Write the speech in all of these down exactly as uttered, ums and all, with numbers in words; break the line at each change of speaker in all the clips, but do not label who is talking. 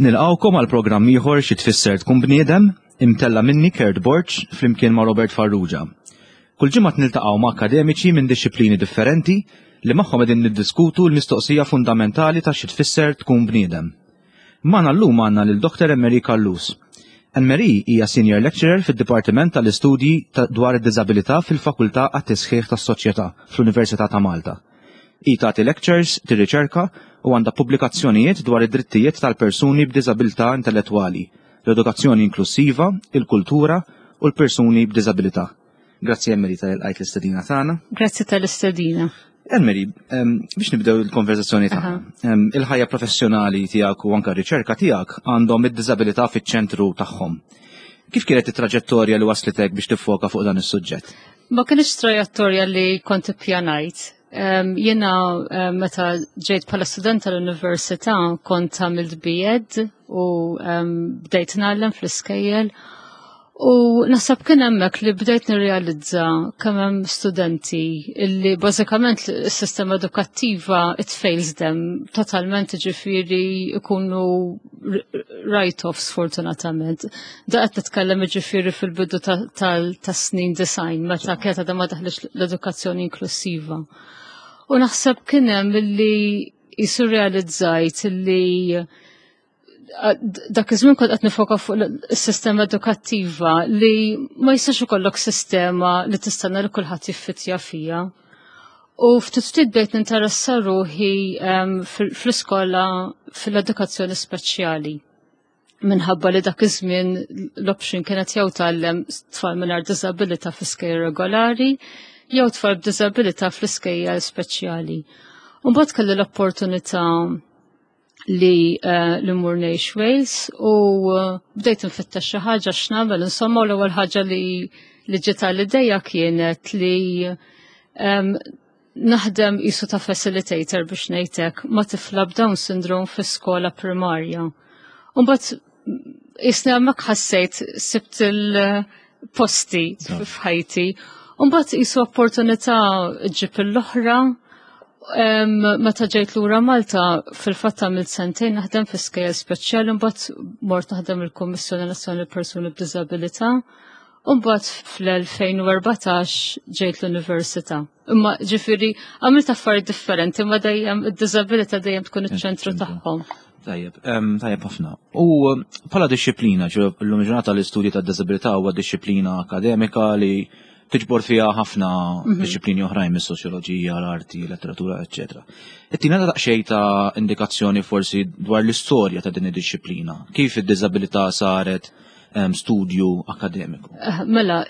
Nilqawkom għal programm ieħor xi tfisser tkun bniedem imtella minni Kurt Borch flimkien ma' Robert Farrugia. Kull ġimgħa niltaqgħu ma' akademiċi minn disċiplini differenti li magħhom qegħdin niddiskutu l-mistoqsija fundamentali ta' xi tfisser tkun bniedem. Magħna llum għandna lil Doktor Anne-Marie Kallus. Anne-Marie hija Senior Lecturer fid-Dipartiment tal-Istudji dwar id-Diżabilità fil-Fakultà għat-Tisħiħ tas-Soċjetà fl-Università ta' Malta. Hi tagħti lectures, tirriċerka u għandha pubblikazzjonijiet dwar id-drittijiet tal-persuni b'diżabilità intellettwali, l-edukazzjoni inklusiva, il-kultura u l-persuni b'diżabilità. Grazzi Anne-Marie tal-qajt l-istedina tagħna.
Grazzi tal-istedina.
Anne-Marie, biex nibdew il-konverzazzjoni tagħna. Il-ħajja professjonali tiegħek u anke r-riċerka tiegħek għandhom id-diżabilità fiċ-ċentru tagħhom. Kif kienet it-traġettorja li waslitek biex tiffoka fuq dan is-suġġett?
Ma kienx trajettorja li kont ippjanajt. Um, Jiena um, meta ġejt bħala student tal-Università kont għamilt B Ed u um, bdejt nagħlem fl-iskejjel u naħseb kien hemmhekk li bdejt nirrealizza kemm hemm studenti illi bażikament is-sistema edukattiva it fails them totalment, ġifieri ikunu write-offs fortunatament. Da qed nitkellem ġifieri fil-bidu tas-snin design meta kienet għadha ma daħlix l-edukazzjoni inklusiva. U naħseb kien hemm illi jisurrealizzajt illi dak iż-żmien kont qed nifoka fuq is-sistema edukattiva li ma jistax ikollok sistema li tistenna li kulħadd jiffittja fiha. U ftit ftit bdejt ninteressa ruħi fl-iskola fil-edukazzjoni speċjali. Minħabba li dak iż-żmien l-option kienet jew tgħallem tfal mingħajr diżabilità fl-iskejjel regolari jew tfal b'diżabilità fl-iskejjel speċjali. U mbagħad kelli l-opportunità li li mmur ngħix Wales u bdejt nfittex xi ħaġa x'nagħmel insomma u l-ewwel ħaġa li li ġiet għall-idea kienet li naħdem qisu ta' facilitator biex ngħidlek ma' tifla b'Down syndrome fis-skola primarja. U mbagħad isni hemmhekk ħassejt sibt il-posti f'ħajti. U mbagħad qisu opportunità ġib l-oħra. Meta ġejt lura Malta fil-fatt għamilt sentejn naħdem fi skejjel speċjali, mbagħad mort naħdem il-Kummissjoni Nazzjonali Persuni b'Diżabilità, u mbagħad fl-elfejn u erbatax ġejt l-Università. Imma ġifieri għamilt affarijiet differenti, imma dejjem id-diżabilità dejjem tkun iċ-ċentru tagħhom.
Tajjeb, tajjeb ħafna. U bħala disċiplina, llum il-ġurnata l-istudji tad-diżabilità huwa disċiplina akademika li tiġbor fiha ħafna disċiplini oħrajn mis-soċjoloġija, l-arti, letteratura, eċetera. Ittina daqsxejn ta' indikazzjoni forsi dwar l-istorja ta' din id-disċiplina. Kif id-diżabilità saret studju akademiku?
Mela,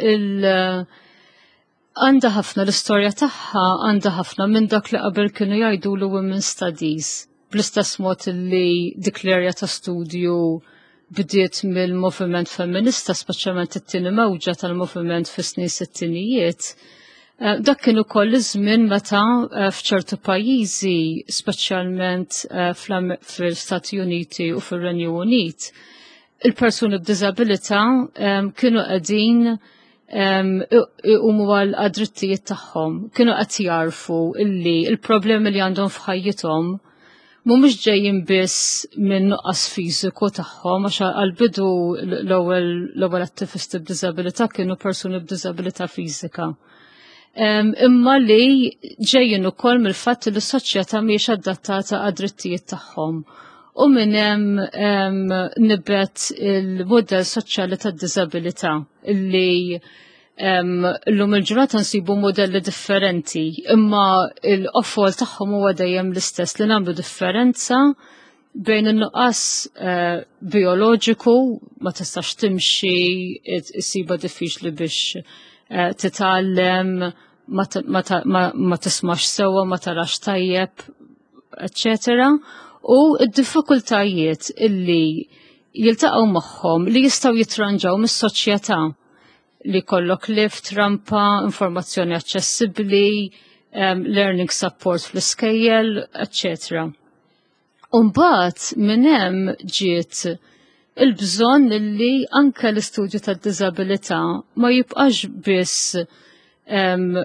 għandha ħafna l-istorja tagħha għandha ħafna minn dak li qabel kienu jgħidulu women studies. Bl-istess mod li dik l-erja ta' studju bdiet mill-moviment feminista, speċjalment it-tieni mewġa tal-moviment fis-snin sittinijiet. Dak kien ukoll iż-żmien meta f'ċertu pajjiżi, speċjalment fl-Stati Uniti u fir-Renju Unit, il-persuni b'diżabilità kienu qegħdin iqumu għal drittijiet tagħhom, kienu qed jarfu illi il-problemi li għandhom f'ħajjithom mhumiex ġejjin biss minn nuqqas fiżiku tagħhom għax għall-bidu l-ewwel attivisti b'diżabilità kienu persuni b'diżabilità fiżika. Imma li ġejjin ukoll mill-fatt li s-soċjetà mhijiex adattata għad-drittijiet tagħhom. U minn hemm nibgħet il-mudell soċjali tad-diżabilità illi llum il-ġurnata nsibu modelli differenti, imma l-qofol tagħhom huwa dejjem l-istess li nagħmlu differenza bejn in-nuqqas bioloġiku ma tistax timxi, issiba diffiċli biex titgħallem, ma tismax sewwa, ma tarax tajjeb, eċċetera, u d-diffikultajiet illi jiltaqgħu magħhom li jistgħu jitranġaw mis-soċjetà li kollok lift, rampa, informazzjoni aċċessibbli, um, learning support fl-iskejjel, eccetera. Umbagħad minn hemm ġiet il-bżonn li anke l-istudju tad-diżabilità ma jibqax biss um,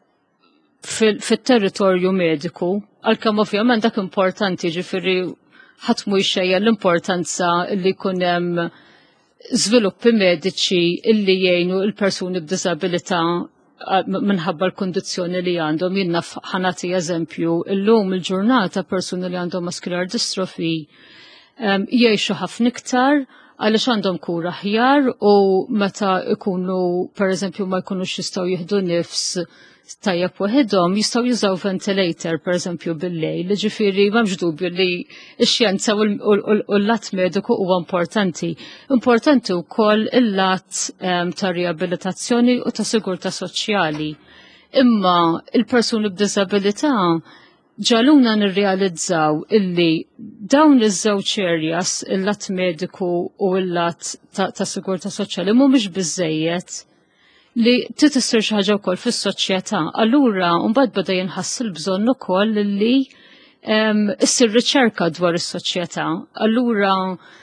fit-territorju mediku, għalkemm ovvjament dak importanti, ġifieri ħatmu jxejja l-importanza li jkun hemm żviluppi mediċi illi jgħinu l-persuni b'diżabilità minħabba l-kondizzjoni li għandhom. Jiena ħanati eżempju, illum il-ġurnata persuni li għandhom muscular dystrophy jgħixu ħafna iktar għaliex għandhom kura aħjar u meta ikunu pereżempju ma jkunux jistgħu jieħdu nifs tajjeb waħedhom jistgħu jużaw ventilator pereżempju bil-lejl, ġifieri m'hemmx dubju li x-xjenza u l-lat mediku huwa importanti. Importanti wkoll il-lat ta' riabilitazzjoni u ta' sigurtà soċjali. Imma il-persuni b'diżabilità ġaluna nirrealizzaw illi dawn iż-żewġ areas, il-lat mediku u l-lat ta' sigurtà soċjali mhumiex biżejjed li titissir xi ħaġa wkoll fis-soċjetà. Allura mbagħad beda jinħass il-bżonn ukoll li issir riċerka dwar is-soċjetà. Allura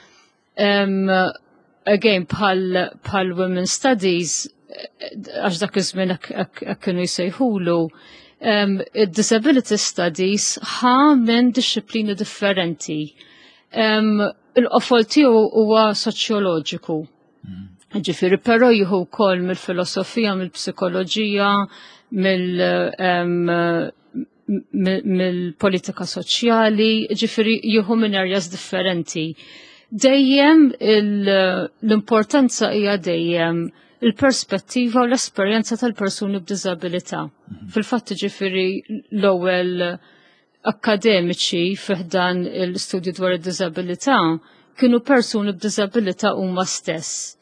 again bħal women studies għax dak iż-żmien hekk kienu jsejħulu id-disability studies ħa minn dixxilpini differenti. Il-qofol tiegħu huwa soċjoloġiku. Ġifieri però jieħu wkoll mill-filosofija, mill-psikoloġija, mill-politika soċjali, ġifieri jieħu minn areas differenti. Dejjem l-importanza hija dejjem il-perspettiva u l-esperjenza tal-persuni b'diżabilità. Fil-fatt ġifieri l-ewwel akkademiċi fiħdan l-istudju dwar id-diżabilità kienu persuni b'diżabilità huma stess.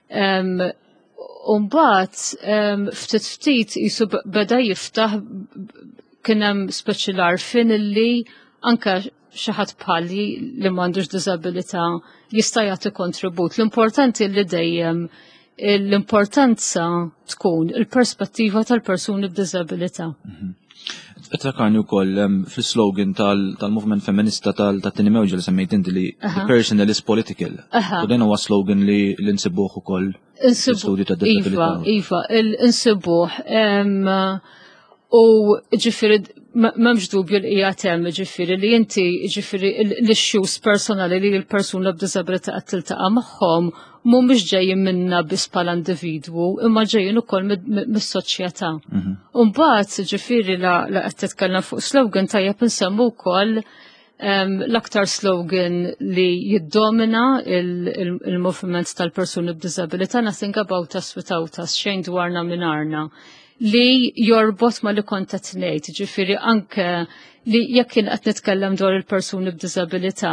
Umbat, ftit ftit jisu beda jiftaħ kien hemm speċi l-arfin illi anke xi ħadd bħali li m'għandux diżabilità jista' jagħti kontribut. L-importanti li dejjem l-importanza tkun il-perspettiva tal-persuni b'diżabilità.
Trakani wkoll fil-slogan tal-movement feminista tal-tini mewġa li semmejt inti li the personal is political. U dan huwa slogan li l-insibuh ukoll fil-studju tad-disabilità.
Iva, l-insibuh u ġifieri m'hemmx dubju li hija hemm ġifieri li inti ġifieri l-issues personali li l-persuna b'diżabilità qed tiltaqa' magħhom mhumiex ġejjin minna biss bħala individwu, imma ġejjin ukoll mis-soċjetà. U mbagħad ġifieri la qed titkellem fuq slogan tajjeb insemmu wkoll l-aktar slogan li jiddomina il-moviment tal-persuni b'diżabilità nothing about us without us, xejn dwarna mingħarna, li jorbot ma li kont qed ngħid, ġifieri anke li jekk kien qed nitkellem dwar il-persuni b'diżabilità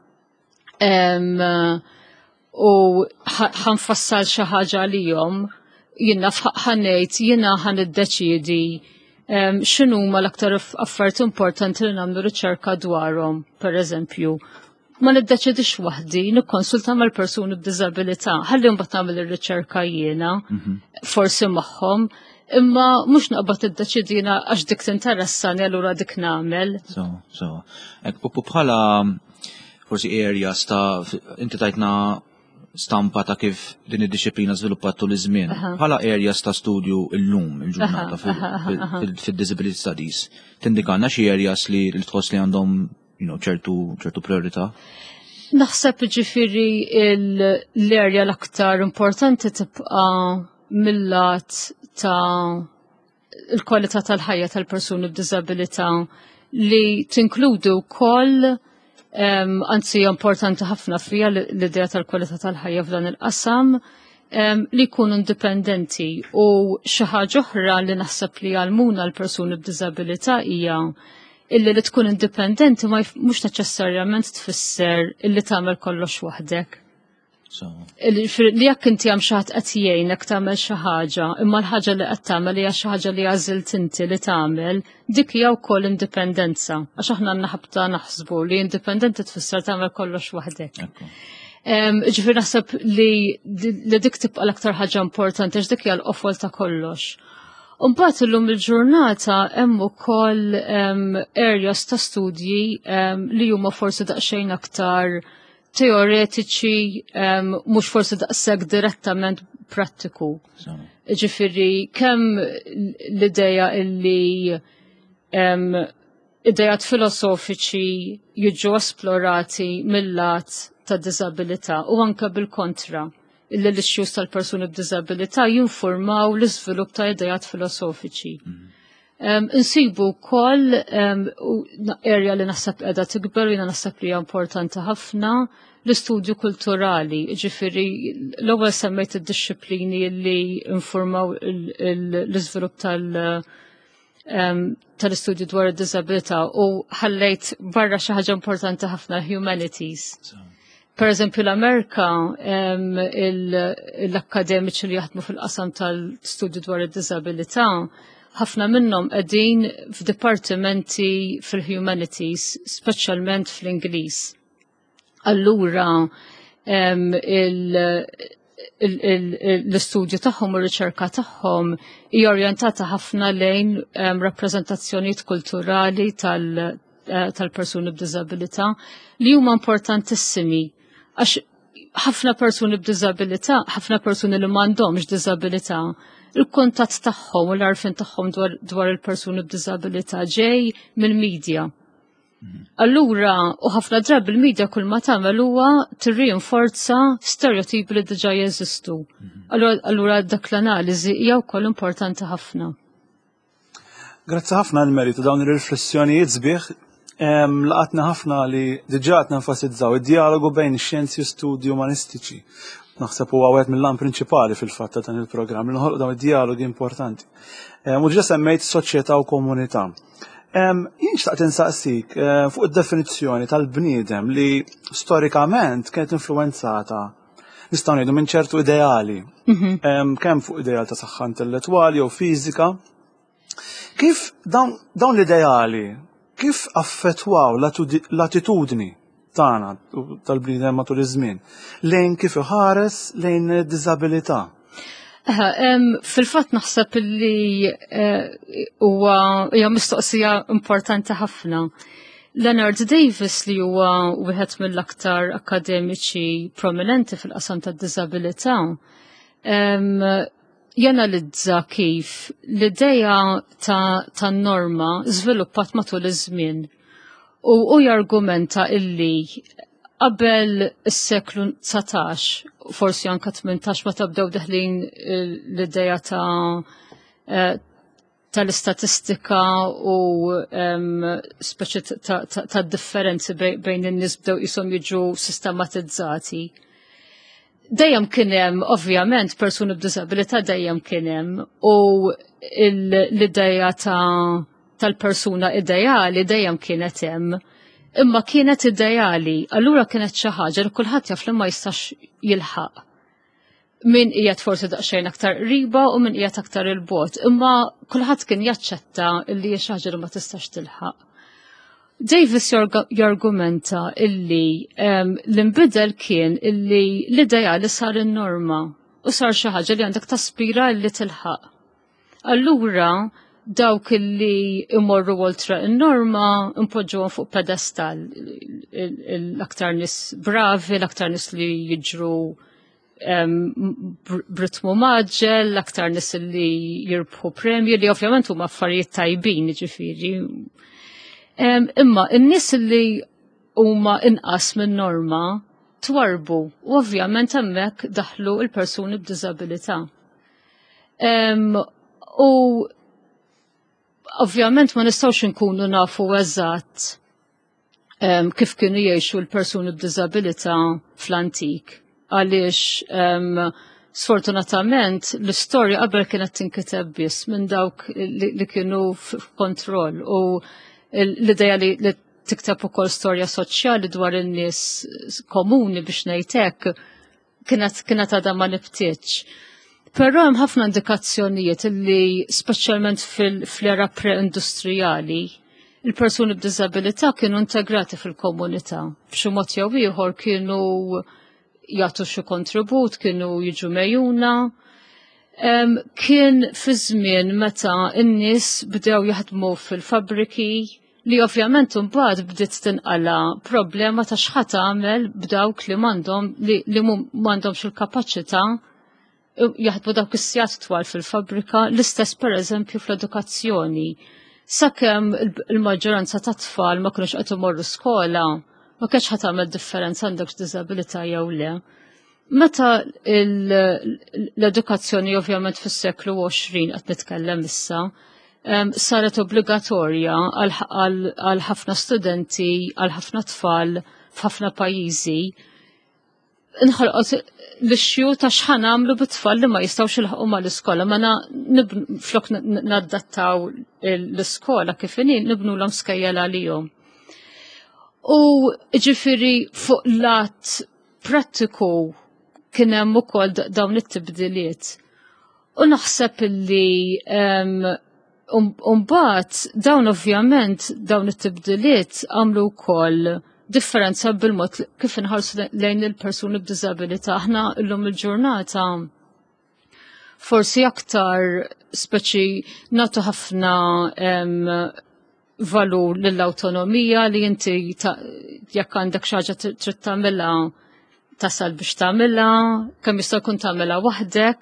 u ħanfassal xi ħaġa għalihom, jiena ħanejt jiena ħaniddeċiedi x'inhuma l-aktar affarijiet importanti li nagħmlu riċerka dwarhom, pereżempju. Ma niddeċidix waħdi, nikkonsulta mal-persuni b'diżabilità, ħalli mbagħad nagħmel ir-riċerka jiena, forsi magħhom, imma mhux naqbad iddeċidina għax dik tinteressani allura dik nagħmel.
So, so. U bħala forsi areas ta' inti tajtna stampa ta' kif din id-disciplina żviluppat tul iż-żmien. Bħala areas ta' studju llum il-ġurnata fid-disability studies. Tindikana xi areas li tħoss li għandhom ċertu ċertu priorità?
Naħseb ġifieri l-area l-aktar importanti tibqa' mill-lat ta' il-kwalità tal-ħajja tal-persuni b'diżabilità li tinkludi wkoll Um, anzi importanti ħafna fija l-idea tal-kwalità tal-ħajja f'dan il-qasam um, li jkunu indipendenti u xi ħaġa oħra li naħseb li għalmuna l-persuni b'diżabilità hija illi li tkun indipendenti ma mhux neċessarjament tfisser illi tagħmel kollox waħdek.
So.
Li jekk inti hemm xi ħadd qed jgħinek tagħmel xi ħaġa, imma l-ħaġa li qed tagħmel hija xi ħaġa li għażilt inti li tagħmel, dik hija wkoll indipendenza. Għax aħna naħabta naħsbu li indipendenti tfisser tagħmel kollox waħdek. Ġifier naħseb li dik tibqa' l-aktar ħaġa importanti għax dik hija l-qofol ta' kollox. U mbagħad illum il-ġurnata hemm ukoll areas ta' studji li huma forsi daqsxejn aktar teoretiċi, mhux forsi daqshekk direttament prattiku. Ġifieri kemm l-idea illi idejat filosofiċi jiġu esplorati mill-lat ta' disabilità u anke bil-kontra illi l-issues tal-persuni b'disabilità jinformaw l-iżvilupp ta' idejat filosofiċi. Um, insibu wkoll um, area li naħseb qiegħda tikber jiena naħseb li hija importanti ħafna l-istudju kulturali, ġifieri l-ewwel semmejt id-disciplini li informaw l-iżvilupp tal- um, tal-istudju dwar id-disabilità u ħallejt barra xi ħaġa importanti ħafna humanities. Per eżempju l-Amerika um, l-akkademiċi li jaħdmu fil-qasam tal-studju dwar id-disabilità ħafna minnhom qegħdin f'dipartimenti fil-humanities, speċjalment fl-Ingliż. Allura um, l-istudju tagħhom u r-riċerka tagħhom hija orjentata ħafna lejn um, rappreżentazzjonijiet kulturali tal- uh, tal-persuni b'diżabilità li huma importantissimi għax ħafna persuni b'diżabilità, ħafna persuni li m'għandhomx diżabilità, il-kuntatt tagħhom u l-għarfien tagħhom dwar, dwar il-persuni b'diżabilità ġej mill-medja. Allura, u ħafna drabi il-medja kull ma tagħmel huwa tirrinforza stereotipi li diġà jeżistu. Allura dak l-analiżi hija wkoll importanti ħafna.
Grazzi ħafna l-meritu dawn ir-riflessjonijiet sbieħ laqatna ħafna li diġà qed nenfasizzaw id-dialogu bejn ix-xjenzi u studji umanistiċi. Naħseb huwa wieħed mill-lan prinċipali fil-fatt ta' dan il-programm li nħolqu dawn id-dialogi importanti. U ġa semmejt soċjetà u komunità. Jien xtaqt insaqsik fuq id-definizzjoni tal-bniedem li storikament kienet influenzata nistgħu ngħidu minn ċertu ideali, kemm fuq ideal ta' saħħa intellettwali jew fiżika. Kif dawn l-ideali kif affettwaw l-attitudni tagħna tal-bniedem matul iż-żmien lejn kif iħares lejn id-diżabilità?
Fil-fatt naħseb li huwa hija mistoqsija importanti ħafna. Leonard Davis li huwa wieħed mill-aktar akademiċi prominenti fil-qasam tad-diżabilità janalizza kif l-idea tan-norma żviluppat matul iż-żmien u jargumenta illi qabel is-seklu tsatax, forsi anke tmintax meta bdew deħlin l-idea ta' tal-istatistika u speċi ta' differenzi bejn in-nies bdew ishom jiġu sistematizzati. Dejjem kien hemm ovvjament persuni b'diżabilità dejjem kien hemm u l-idea ta' tal-persuna ideali dejjem kienet hemm. Imma kienet ideali, allura kienet xi ħaġa li kulħadd jaf li ma jistax jilħaq. Min qiegħed forsi daqsxejn aktar qriba u min qiegħed aktar il-bogħod, imma kulħadd kien jaċċetta li hija xi ħaġa li ma tistax tilħaq. Davis jargumenta illi l-inbidel kien illi l-ideali sar in-norma u sar xi ħaġa li għandek taspira li tilħaq. Allura dawk li imorru oltre in-norma impoġġuhom fuq pedestal, l-aktar nis bravi, l-aktar nis li jiġru b'ritmu maġġel, l-aktar nis li jirbħu premju li ovvjament huma affarijiet tajbin, ġifieri. Imma n-nies li huma inqas min-norma twarbu u ovvjament hemmhekk daħlu l-persuni b'diżabilità. U ovvjament ma nistgħux inkunu nafu eżatt kif kienu jgħixu l-persuni b'diżabilità fl-antik għaliex sfortunatament l-istorja qabel kienet tinkiteb biss minn dawk li kienu f'kontroll u l-idea li tikteb ukoll storja soċjali dwar in-nies komuni biex ngħid hekk kienet għadha ma nibtitx. Però hemm ħafna indikazzjonijiet li speċjalment fl-era pre-industrijali il-persuni b'diżabilità kienu integrati fil-komunità. B'xi mod jew ieħor kienu jagħtu xi kontribut, kienu jiġu mejjuna. Kien fi żmien meta n-nies bdew jaħdmu fil-fabbriki li ovvjament imbagħad bdiet tinqala problema ta' x'ħadd għamel b'dawk li m'għandhom li m'għandhomx il-kapaċità jaħdmu dawk is-sigħat twal fil-fabbrika, l-istess pereżempju fl-edukazzjoni. sakemm il-maġġoranza ta' tfal ma kinux qed imorru skola, ma kienx ħadd tagħmel differenza għandek diżabilità jew le. Meta l-edukazzjoni ovvjament fis-seklu għoxrin qed nitkellem issa, saret obbligatorja għal ħafna studenti, għal ħafna tfal f'ħafna pajjiżi, inħolqot l-ixju ta' x'ħan għamlu bit-tfal li ma jistgħux ilħaqu mal-iskola, ma flok naddattaw l-iskola kif inhi nibnu l-hom skejjel għalihom. U ġifieri fuq lat prattiku kien hemm ukoll dawn it-tibdiliet. U naħseb illi mbagħad dawn ovvjament dawn it-tibdiliet għamlu wkoll differenza bil-mod kif inħarsu lejn il-persuni b'diżabilità. Aħna llum il-ġurnata forsi aktar speċi nagħtu ħafna valur lill-awtonomija li inti jekk għandek xi ħaġa trid tagħmilha tasal biex tagħmilha, kemm jista' jkun tagħmilha waħdek,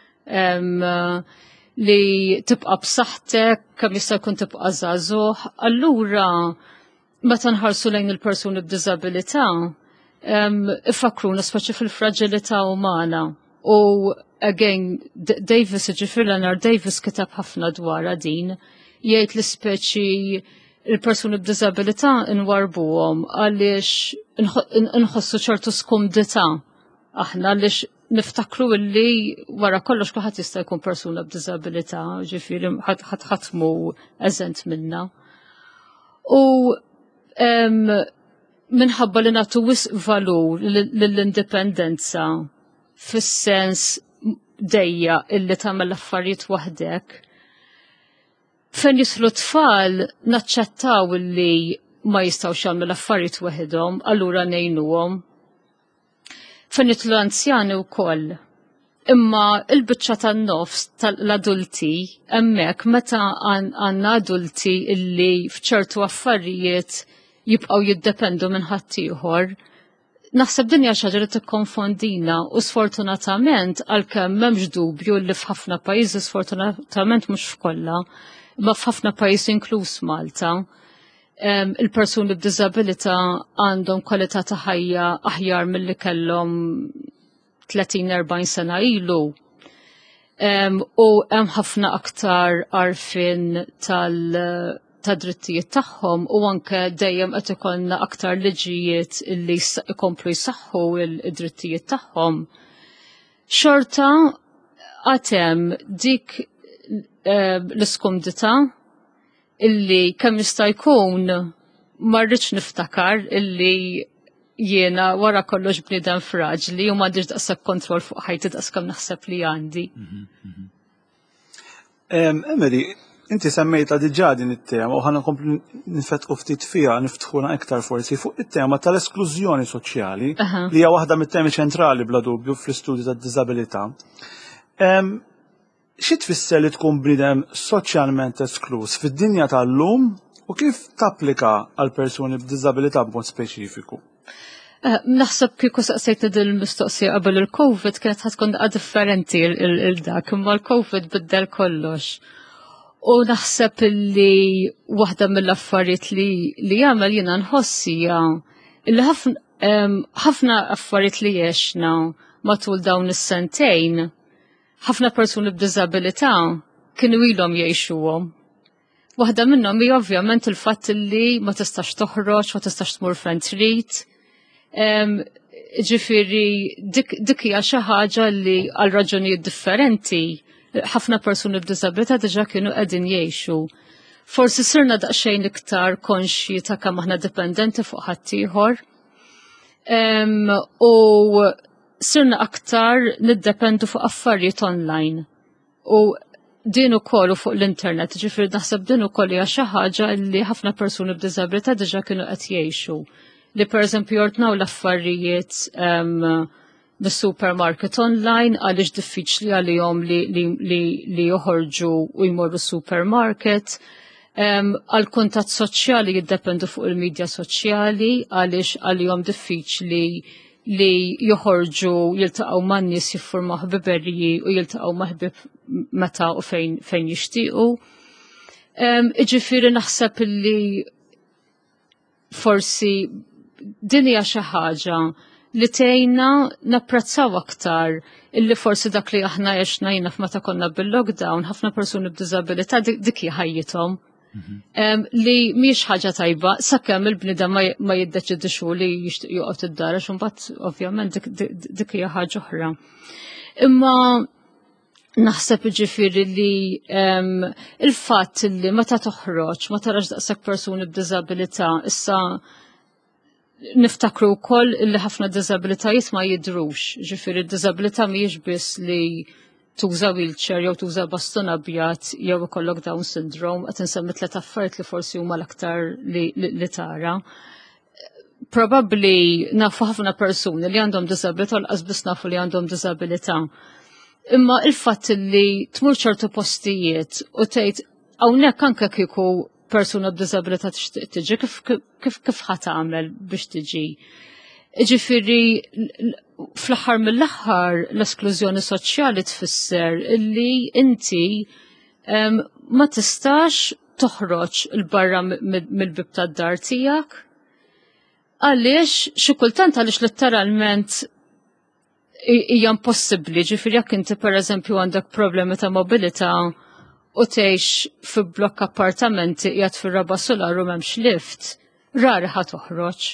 li tibqa' b'saħħtek, kemm jista' jkun tibqa' żagħżugħ. Allura meta nħarsu lejn il-persuni b'diżabilità, ifakruna speċi fil-fragilità umana. U again, Davis, ġifir Leonard Davis kitab ħafna dwarha din, jgħid li speċi il-persuni b'diżabilità nwarbuhom għaliex inħossu ċertu skumdità. Aħna għaliex niftakru illi wara kollox kulħadd jista' jkun persuna b'diżabilità, ġifieri ħadd ħatmu eżent minnha. U minħabba li nagħtu wisq valur lill-indipendenza fis-sens dejja illi tagħmel affarijiet waħdek, fejn jislu tfal naċċettaw illi ma jistgħux jagħmlu l-affarijiet waħedhom, allura ngħinuhom. Fejn jitlu anzjani wkoll. Imma il-biċċa tan-nofs tal-adulti hemmhekk meta għandna adulti illi f'ċertu affarijiet jibqgħu jiddependu minn ħadd ieħor, naħseb din hija xi ħaġa li tikkonfondina u sfortunatament għalkemm m'hemmx dubju li f'ħafna pajjiżi sfortunatament mhux f'kollha, imma f'ħafna pajjiżi inkluż Malta, il-persuni b'diżabilità għandhom kwalità ta' ħajja aħjar milli kellhom tletin erbgħin sena ilu. U hemm ħafna aktar għarfien ta' drittijiet tagħhom u anke dejjem qed ikollna aktar liġijiet illi jkomplu jsaħħu id-drittijiet tagħhom. Xorta għad hemm dik l-iskumdità illi kemm jista' jkun ma rridx niftakar illi jiena wara kollox bniedem fraġli u m'għandix daqshekk kontroll fuq ħajti daqskemm naħseb li għandi.
Emily, inti semmejtha diġà din it-tema u ħana nkomplu nifetqu ftit fiha niftħuna iktar forsi fuq it-tema tal-esklużjoni soċjali li hija waħda mit-temi ċentrali bla dubju fl-istudju tad-diżabilità. Xi tfisser li tkun bniedem soċjalment esklus fid-dinja tal-lum u kif tapplika għal persuni b'diżabilità b'mod speċifiku?
Naħseb kieku saqsejtni din il-mistoqsija qabel il-Covid kienet ħatkun daqqa differenti il-dak, imma l-Covid biddel kollox. U naħseb li waħda mill-affarijiet li jagħmel jiena nħossija illi ħafna affarijiet li jgħixna matul dawn is-sentejn ħafna persuni b'diżabilità kienu ilhom jgħixuhom. Waħda minnhom hija ovvjament il-fatt li ma tistax toħroġ, ma tistax tmur fejn trid. Ġifieri dik hija xi ħaġa li għal raġunijiet differenti ħafna persuni b'diżabilità diġà kienu qegħdin jgħixu. Forsi sirna daqsxejn iktar konxji ta' kemm aħna dipendenti fuq ħadd ieħor. U sirna aktar niddependu fuq affarijiet online. U din ukoll fuq l-internet, ġifieri naħseb din ukoll hija xi ħaġa li ħafna persuni b'diżabilità diġà kienu qed jgħixu. Li pereżempju jortnaw l-affarijiet bis-supermarket online għaliex diffiċli għalihom li joħorġu u jmorru supermarket. Għal kuntatt soċjali jiddependu fuq il-medja soċjali għaliex għalihom diffiċli li joħorġu jiltaqgħu man nies jiffurmaw ħbiberji u jiltaqgħu ma' ħbieb meta u fejn fejn jixtiequ. Iġifieri naħseb illi forsi din hija xi ħaġa li tgħinna napprezzaw aktar illi forsi dak li aħna għexna jiena f'meta konna bil-lockdown ħafna persuni b'diżabilità dik hija ħajjithom. Li mhix ħaġa tajba sakemm il-bniedem ma jiddeċidixxu li jixtieq joqgħod id-dar għax imbagħad ovvjament dik hija ħaġa oħra. Imma naħseb ġifiri li il-fatt li meta toħroġ, ma tarax daqshekk persuni b'diżabilità, issa niftakru wkoll li ħafna diżabilitajiet ma jidrux, ġifiri d-diżabilità mhijiex biss li tuża wheelchair jew tuża baston abjad jew ikollok Down syndrome, qed insemmi tliet affarijiet li forsi huma l-aktar li tara. Probabbli nafu ħafna persuni li għandhom diżabilità u laqas biss nafu li għandhom diżabilità. Imma il-fatt li tmur ċertu postijiet u tgħid hawnhekk anke kieku persuna b'diżabilità tixtieq tiġi kif kif kif ħadd tagħmel biex tiġi. Ġifieri fl-aħħar mill-aħħar l-esklużjoni soċjali tfisser illi inti ma tistax toħroġ il barra mill-bib tad-dar tiegħek. Għaliex xi kultant għaliex letteralment hija impossibbli, ġifieri jekk inti pereżempju għandek problemi ta' mobilità u tgħix fi blokk appartamenti qiegħed fir-raba' solar u m'hemmx lift, rari ħa toħroġ.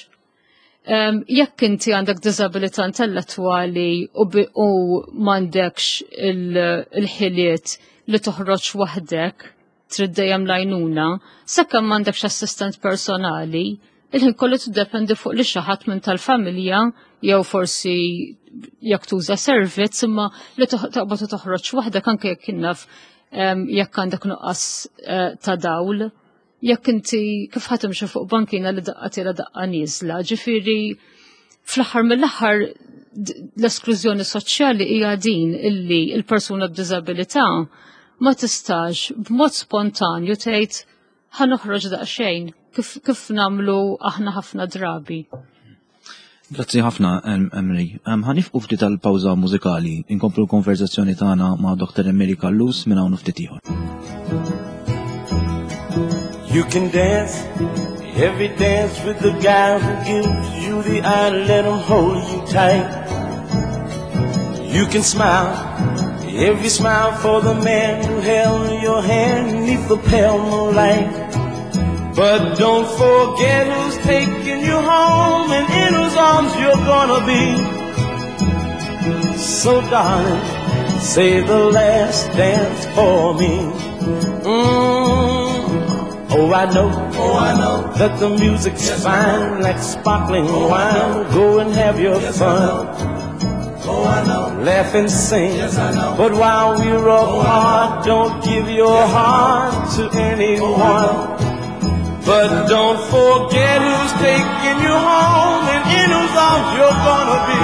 Jekk inti għandek diżabilità intellettwali u m'għandekx il-ħiliet li toħroġ waħdek, trid dejjem lajnuna, sakemm m'għandekx assistent personali, il-ħin kollu tiddependi fuq li xi ħadd minn tal-familja jew forsi jekk tuża servizz imma li taqbad u toħroġ waħdek anke jekk innaf jekk għandek nuqqas ta' dawl, jekk inti kif ħatimxi fuq bankina li daqqa tiela daqqa nieżla, ġifieri fl-aħħar mill-aħħar l-esklużjoni soċjali hija din illi l-persuna b'diżabilità ma tistax b'mod spontanju tgħid ħa noħroġ daqsxejn kif kif nagħmlu aħna ħafna drabi.
Grazzi ħafna, Emery. Ħanifqu ftit tal-pawża mużikali, inkomplu l-konverzazzjoni tagħna ma' Doktor Emery Kallus minn hawn ftit ieħor.
You can dance, every dance with the guy who gives you the eye, let him hold you tight. You can smile, every smile for the man who held your hand neath the pale moonlight. But don't forget who's taking you home and in whose arms you're gonna be. So darling, say the last dance for me. Mm. Oh, I know, oh, I know that the music's yes, fine like sparkling oh, wine. Go and have your yes, fun. Oh, I know. Laugh and sing. Yes, I know. But while we're apart, oh, don't give your yes, heart to anyone. Oh, but don't forget who's taking you home and in whose arms you're gonna be.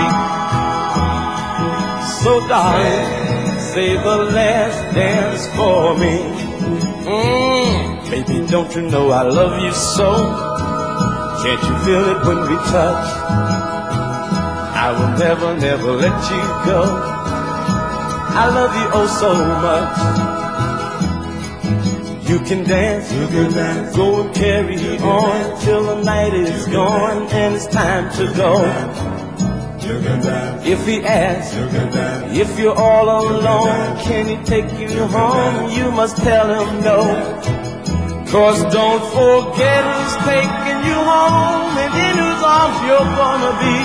So darling, say the last dance for me. Mm. Baby, don't you know I love you so? Can't you feel it when we touch? I will never, never let you go. I love you oh so much. You can dance, you can dance, go and carry on till the night is gone and it's time to go. You can dance. If he asks, you can dance. If you're all alone, can he take you home? You must tell him no. Cause don't forget who's taking you home and in whose arms you're gonna be.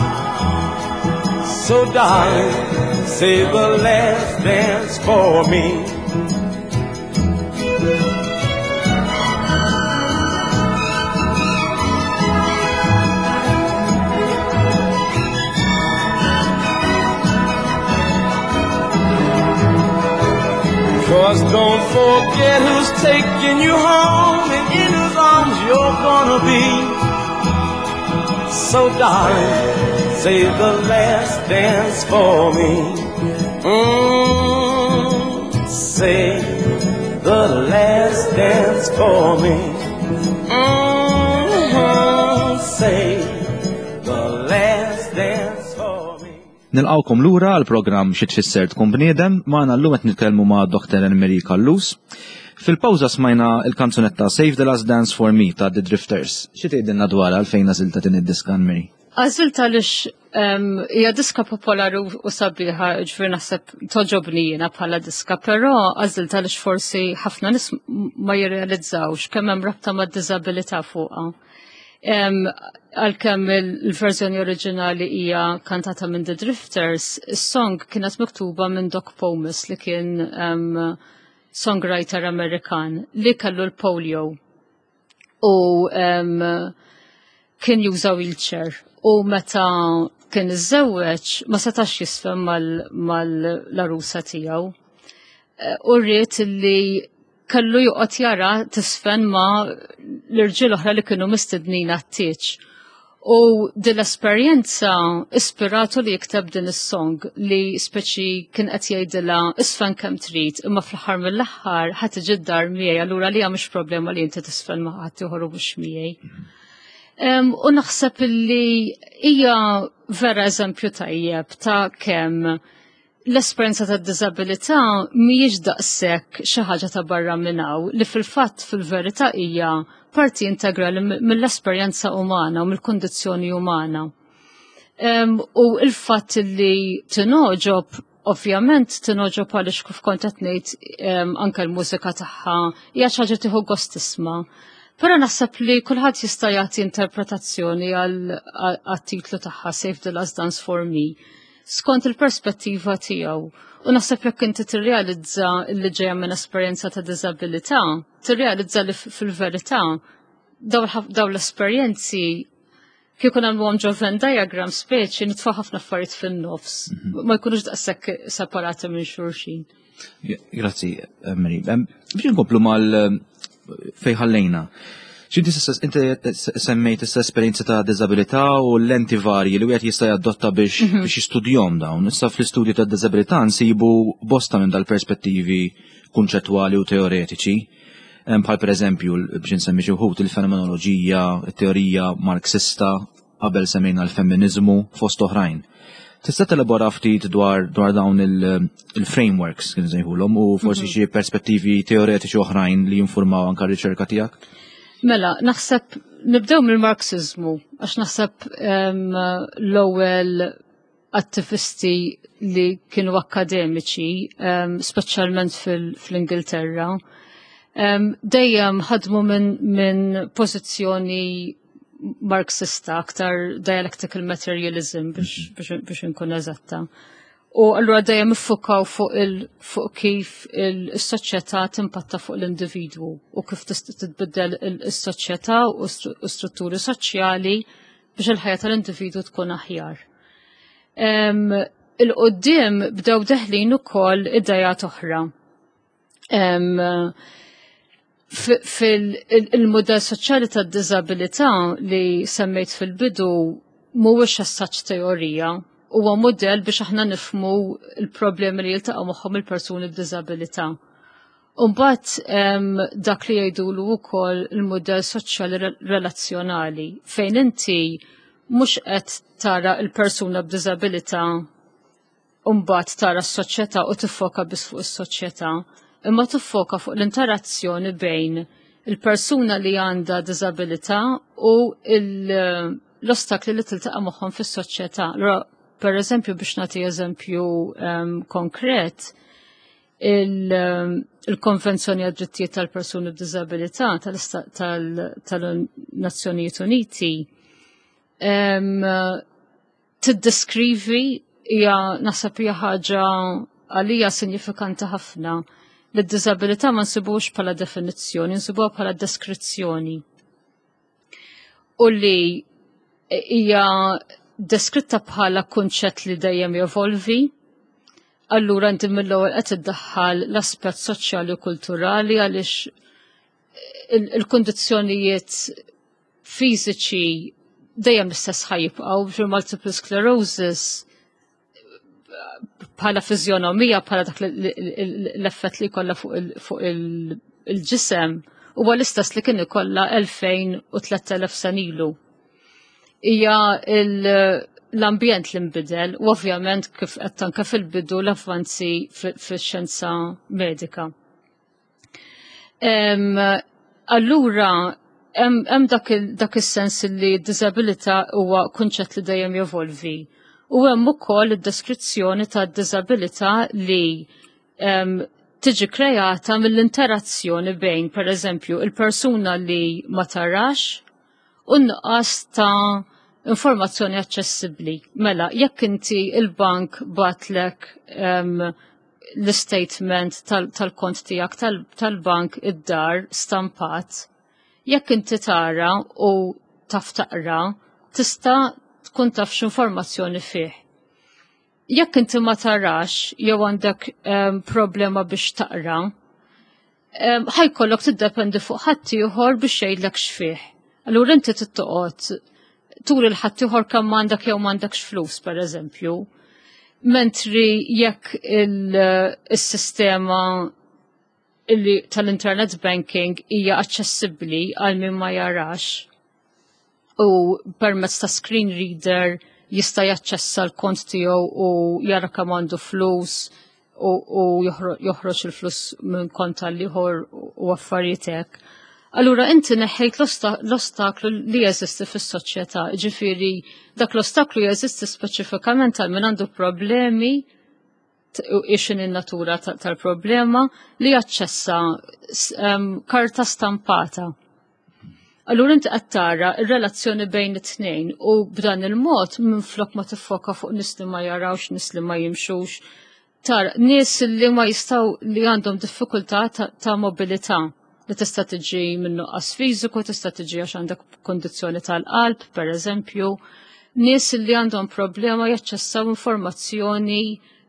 So darling, say the last dance for me. Cause don't forget who's taking you home and in whose arms you're gonna be. So darling, say the last dance for me. Mm, say the last dance for me. Mm, say the last dance for me.
Nilqawkom lura għal programm xi tfisser tkun bniedem, magħna llum qed nitkellmu ma' Doktor Emery Kallus. Fil-pawża smajna il-kanzunetta Save the Last Dance for Me ta' The Drifters. Xi tgħidilna dwarha għalfejn għażilta din id-diska Mary?
Għażilta għaliex hija diska popolari u sabiħa, ġifier naħseb toġobni jiena bħala diska, però għażilta għaliex forsi ħafna nies ma jirrealizzawx kemm hemm rabta mad-diżabilità fuqha. Għalkemm il-verżjoni oriġinali hija kantata minn The Drifters, is-song kienet miktuba minn Doc Pomus li kien songwriter Amerikan li kellu l-polio u kien juża wheelchair u meta kien iżżewweġ ma setax jisfem mal-arusa tiegħu. U rrid li kellu joqgħod jara tisfen ma' l-irġiel oħra li kienu mistednin għat-tieġ. U din l-esperjenza ispiratu li jikteb din is-song li speċi kien qed jgħidilha isfen kemm trid, imma fl-aħħar mill-aħħar ħadd tiġi d-dar miegħi, allura li mhix problema li inti tisfen ma' ħadd ieħor u mhux miegħi. U naħseb li hija vera eżempju tajjeb ta' kemm l-esperjenza tad-diżabilità mhijiex daqshekk xi ħaġa ta' barra minn hawn li fil-fatt fil-verità hija parti integrali mill-esperjenza umana u mill-kondizzjoni umana. U il-fatt li tinoġob, ovvjament tinoġob għaliex kif kont qed ngħid anke l-mużika tagħha hija xi ħaġa tieħu gost tisma'. Però naħseb li kulħadd jista' jagħti interpretazzjoni għat-titlu tagħha Save the Last Dance for Me skont il-perspettiva tiegħu. U naħseb jekk inti tirrealizza li ġejja minn esperjenza ta' diżabilità, tirrealizza li fil-verità dawn l-esperjenzi kieku nagħmluhom ġo Venn diagram speċi nitfgħu ħafna affarijiet fin-nofs, ma jkunux daqshekk separati minn xulxin.
Grazzi, Mary. Biex inkomplu mal fejn ħallejna. X'inti inti semmejt issa esperjenza ta' diżabilità u l-lenti varji li wieħed jista' jadotta biex biex jistudjahom dawn. Issa fl-istudju tad diżabilità nsibu bosta minn dal-perspettivi kunċettwali u teoretiċi. Bħal pereżempju biex insemmi xi wħud il-fenomenoloġija, it-teorija marxista, qabel semmejna l-femminizmu fost oħrajn. Tista' telabora ftit dwar dwar dawn il-frameworks kien sejħulhom u forsi xi perspettivi teoretiċi oħrajn li jinformaw anke r-riċerka tiegħek?
Mela, naħseb nibdew mill-Marxizmu, għax naħseb l-ewwel attivisti li kienu akademiċi, speċjalment fl-Ingilterra, dejjem ħadmu minn pożizzjoni Marxista, aktar dialectical materialism biex inkun eżatta. U allura dejjem iffukaw fuq kif is-soċjetà timpatta fuq l-individwu u kif tista' titbiddel is-soċjetà u strutturi soċjali biex il-ħajja tal-individwu tkun aħjar. Il-qudiem bdew deħlin ukoll id-dejat oħra. Fil-mudell soċjali tad-diżabilità li semmejt fil-bidu mhuwiex as-saċ teorija, huwa modell biex aħna nifhmu l-problemi li jiltaqgħu magħhom il-persuni b'diżabilità. U mbagħad dak li jgħidulu wkoll il-mudell soċjali relazzjonali fejn inti mhux qed tara l-persuna b'diżabilità u mbagħad tara s-soċjetà u tiffoka biss fuq is-soċjetà, imma tiffoka fuq l-interazzjoni bejn il-persuna li għandha diżabilità u l-ostakli li tiltaqa' magħhom fis-soċjetà. Per eżempju, biex nagħti eżempju konkret, il-Konvenzjoni għad-drittijiet tal-persuni b'diżabilità tal-Nazzjonijiet Uniti tiddeskrivi hija naħseb hija ħaġa għalija sinifikanti ħafna li d-diżabilità ma nsibux bħala definizzjoni, nsibuha bħala deskrizzjoni. U li hija deskritta bħala kunċett li dejjem jevolvi, allura inti mill-ewwel qed iddaħħal l-aspett soċjali u kulturali għaliex il-kundizzjonijiet fiżiċi dejjem l-istess ħajjibqgħu biex multiple sclerosis bħala fiżjonomija bħala dak l-effett li jkollha fuq il-ġisem huwa l-istess li kien ikollha elfejn u tliet elef sen ilu. Hija l-ambjent li nbidel u ovvjament kif qed anke fil-bidu l-avvanzi fix-xjenza medika. Allura hemm dak is-sens li d-diżabilità huwa kunċett li dejjem jevolvi. U hemm ukoll id-deskrizzjoni tad-diżabilità li tiġi krejata mill-interazzjoni bejn, pereżempju, il-persuna li ma tarax u n-nuqqas ta' informazzjoni aċċessibbli. Mela, jekk inti il-bank batlek l-statement tal-kont tiegħek tal-bank id-dar stampat, jekk inti tara u taf taqra, tista' tkun taf x'informazzjoni fih. Jekk inti ma tarax jew għandek problema biex taqra, ħajkollok tiddependi fuq ħadd ieħor biex jgħidlek x'fih. Allura inti tittoqgħod tur il-ħadd ieħor kemm m'għandek jew m'għandekx flus pereżempju, mentri jekk il-sistema tal-internet banking hija aċċessibbli għal min ma jarax u permezz ta' screen reader jista' jaċċessa l-kont tiegħu u jara kemm għandu flus u joħroġ il-flus minn kont tal ieħor u affarijiet hekk. Allura inti neħħejt l-ostaklu li jeżisti fis-soċjetà, ġifieri dak l-ostaklu jeżisti speċifikament għal min għandu problemi ixin in-natura tal-problema li jaċċessa karta stampata. Allura inti qed tara r-relazzjoni bejn it-tnejn u b'dan il-mod minflok ma tiffoka fuq nies li ma jarawx, nies li ma jimxux, tara nies li ma jistgħu li għandhom diffikultà ta' mobilità li tista' tiġi minn nuqqas fiżiku, tista' tiġi għax għandek kondizzjoni tal-qalb, pereżempju, nies li għandhom problema jaċċessaw informazzjoni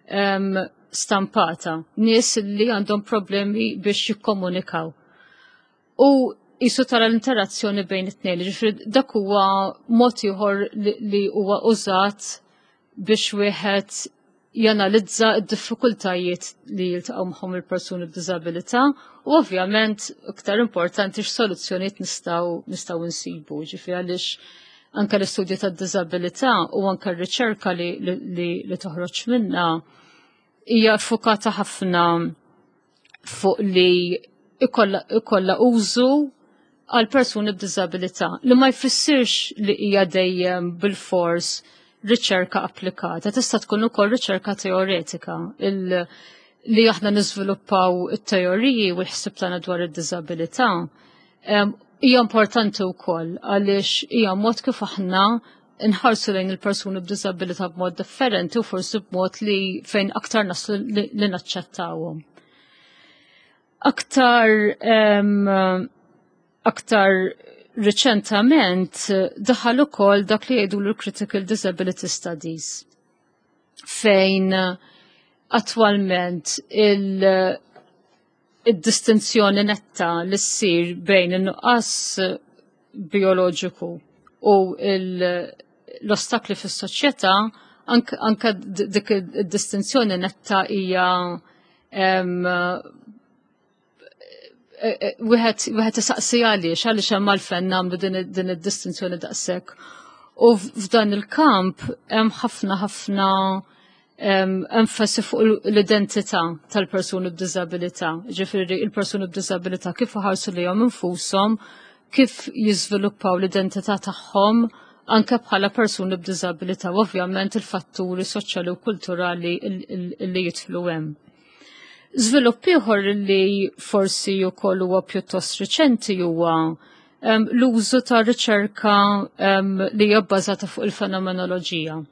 stampata, nies li għandhom problemi biex jikkomunikaw. U jisu tara l-interazzjoni bejn it-tnejn, ġifri dak huwa mod ieħor li huwa użat biex wieħed janalizza d-diffikultajiet li jiltaqgħu magħhom il-persuni b'diżabilità u ovvjament iktar importanti x'soluzzjonijiet nistgħu nistgħu nsibu, ġifri għaliex anke l-istudju tad-diżabilità u anke r-riċerka li li toħroġ minnha hija ffukata ħafna fuq li ikolla użu għal persuni b'diżabilità li ma jfissirx li hija dejjem bil-fors riċerka applikata, tista' tkun ukoll riċerka teoretika li aħna niżviluppaw it-teoriji u l-ħsieb tagħna dwar id-diżabilità hija importanti wkoll għaliex hija mod kif aħna nħarsu lejn il-persuni b'diżabilità b'mod differenti u forsi b'mod li fejn aktar naslu li naċċettawhom. Aktar aktar riċentament daħal ukoll dak li jgħidu l-Critical Disability Studies fejn attwalment il-distinzjoni netta li ssir bejn in-nuqqas bioloġiku u l-ostakli fis-soċjetà anke dik id-distinzjoni netta hija wieħed isaqsi għaliex għaliex hemm għalfejn nagħmlu din id-distinzjoni daqshekk. U f'dan il-kamp hemm ħafna ħafna enfasi fuq l-identità tal-persuni b'diżabilità. Ġifieri il-persuni b'diżabilità kif iħarsu lihom infushom, kif jiżviluppaw l-identità tagħhom anke bħala persuni b'diżabilità u ovvjament il-fatturi soċjali u kulturali li jidħlu hemm. Żvilupp ieħor li forsi wkoll huwa pjuttost riċenti huwa l-użu ta' riċerka li hija bbażata fuq il-fenomenoloġija.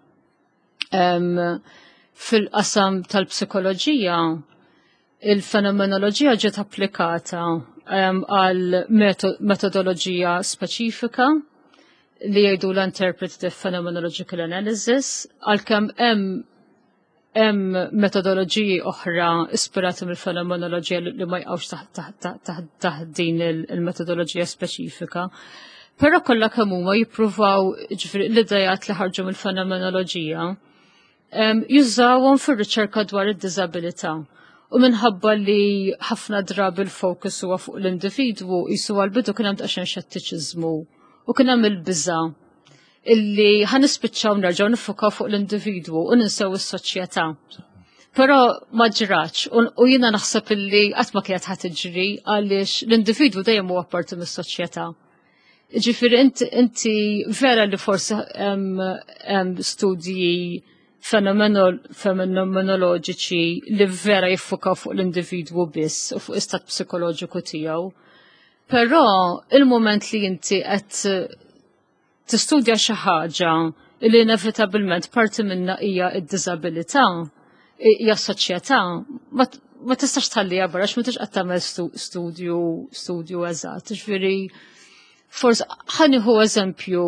Fil-qasam tal-psikoloġija, il-fenomenoloġija ġiet applikata għal metodoloġija speċifika li jgħidu l-interpretative phenomenological analysis, għalkemm hemm hemm metodoloġiji oħra ispirati mill-fenomenoloġija li ma jqgħux taħt din il-metodoloġija speċifika. Però kollha kemm huma jippruvaw ġifieri l-idejat li ħarġu mill-fenomenoloġija jużawhom fir-riċerka dwar id-diżabilità. U minħabba li ħafna drabi l-fokus huwa fuq l-individwu jisu għal-bidu kien hemm daqsxejn xettiċiżmu u kien hemm il-biża' illi ħanispiċċaw nerġgħu nifukaw fuq l-individwu u ninsew is-soċjetà. Però ma ġraċ, u jiena naħseb illi qatt ma kienet ħadd tiġri għaliex l-individwu dejjem huwa parti mis-soċjetà. Ġifieri inti vera li forsi hemm studji fenomenoloġiċi li vera jiffukaw fuq l-individwu biss u fuq istat psikoloġiku tiegħu. Però il-moment li inti qed tistudja xi ħaġa li inevitabilment parti minnha hija d-diżabilità, hija s-soċjetà, ma tistax tħalliha barra għax ma tix qed tagħmel studju studju eżatt. Ġifieri forsi ħanieħu eżempju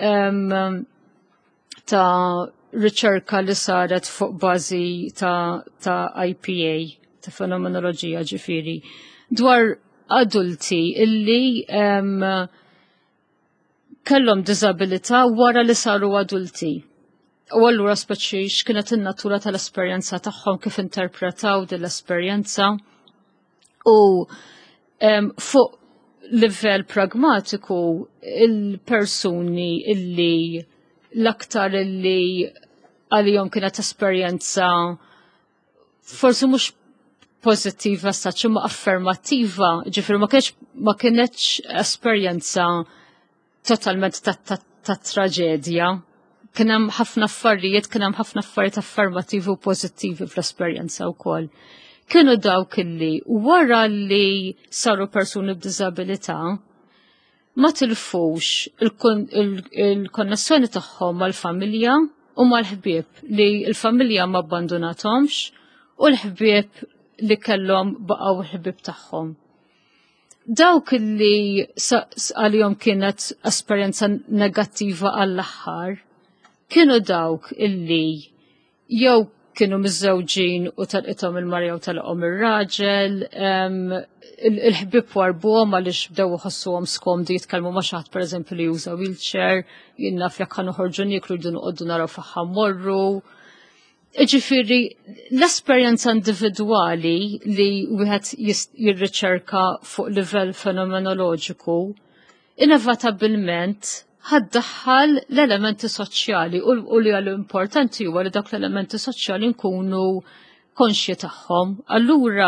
ta' riċerka li saret fuq bażi ta', ta I P A, ta' fenomenoloġija ġifieri, dwar adulti illi um, kellhom diżabilità wara li saru adulti. U allura speċi x'kienet in-natura tal-esperjenza tagħhom kif interpretaw din l-esperjenza u um, fuq livell pragmatiku il-persuni illi l-aktar illi għalihom kienet esperjenza forsi mhux pożittiva saċ imma affermattiva, ġifieri ma kienx ma kienx esperjenza totalment ta', ta, ta traġedja. Kien hemm ħafna affarijiet, kien hemm ħafna affarijiet affermattivi u pożittivi fl-esperjenza wkoll. Kienu dawk illi wara li saru persuni b'diżabilità ma tilfux il-konnessjoni tagħhom mal-familja u mal-ħbieb li l-familja ma abbandonathomx u l-ħbieb li kellhom baqgħu l-ħbieb tagħhom. Dawk li għalihom kienet esperjenza negattiva għall-aħħar kienu dawk illi jew kienu miżżewġin u talqithom il-marja u talqhom ir-raġel, il-ħbieb warbuhom għaliex bdew iħossuhom skomdi jitkellmu ma' xi ħadd pereżempju li juża wheelchair, jien naf jekk ħanoħorġu nieklu jridu noqogħdu naraw faħħa mmorru. Ġifieri l-esperjenza individwali li wieħed jirriċerka fuq livell fenomenoloġiku inevitabilment ħaddaħħal l-elementi soċjali u li għal-importanti huwa li dak l-elementi soċjali nkunu konxji tagħhom. Allura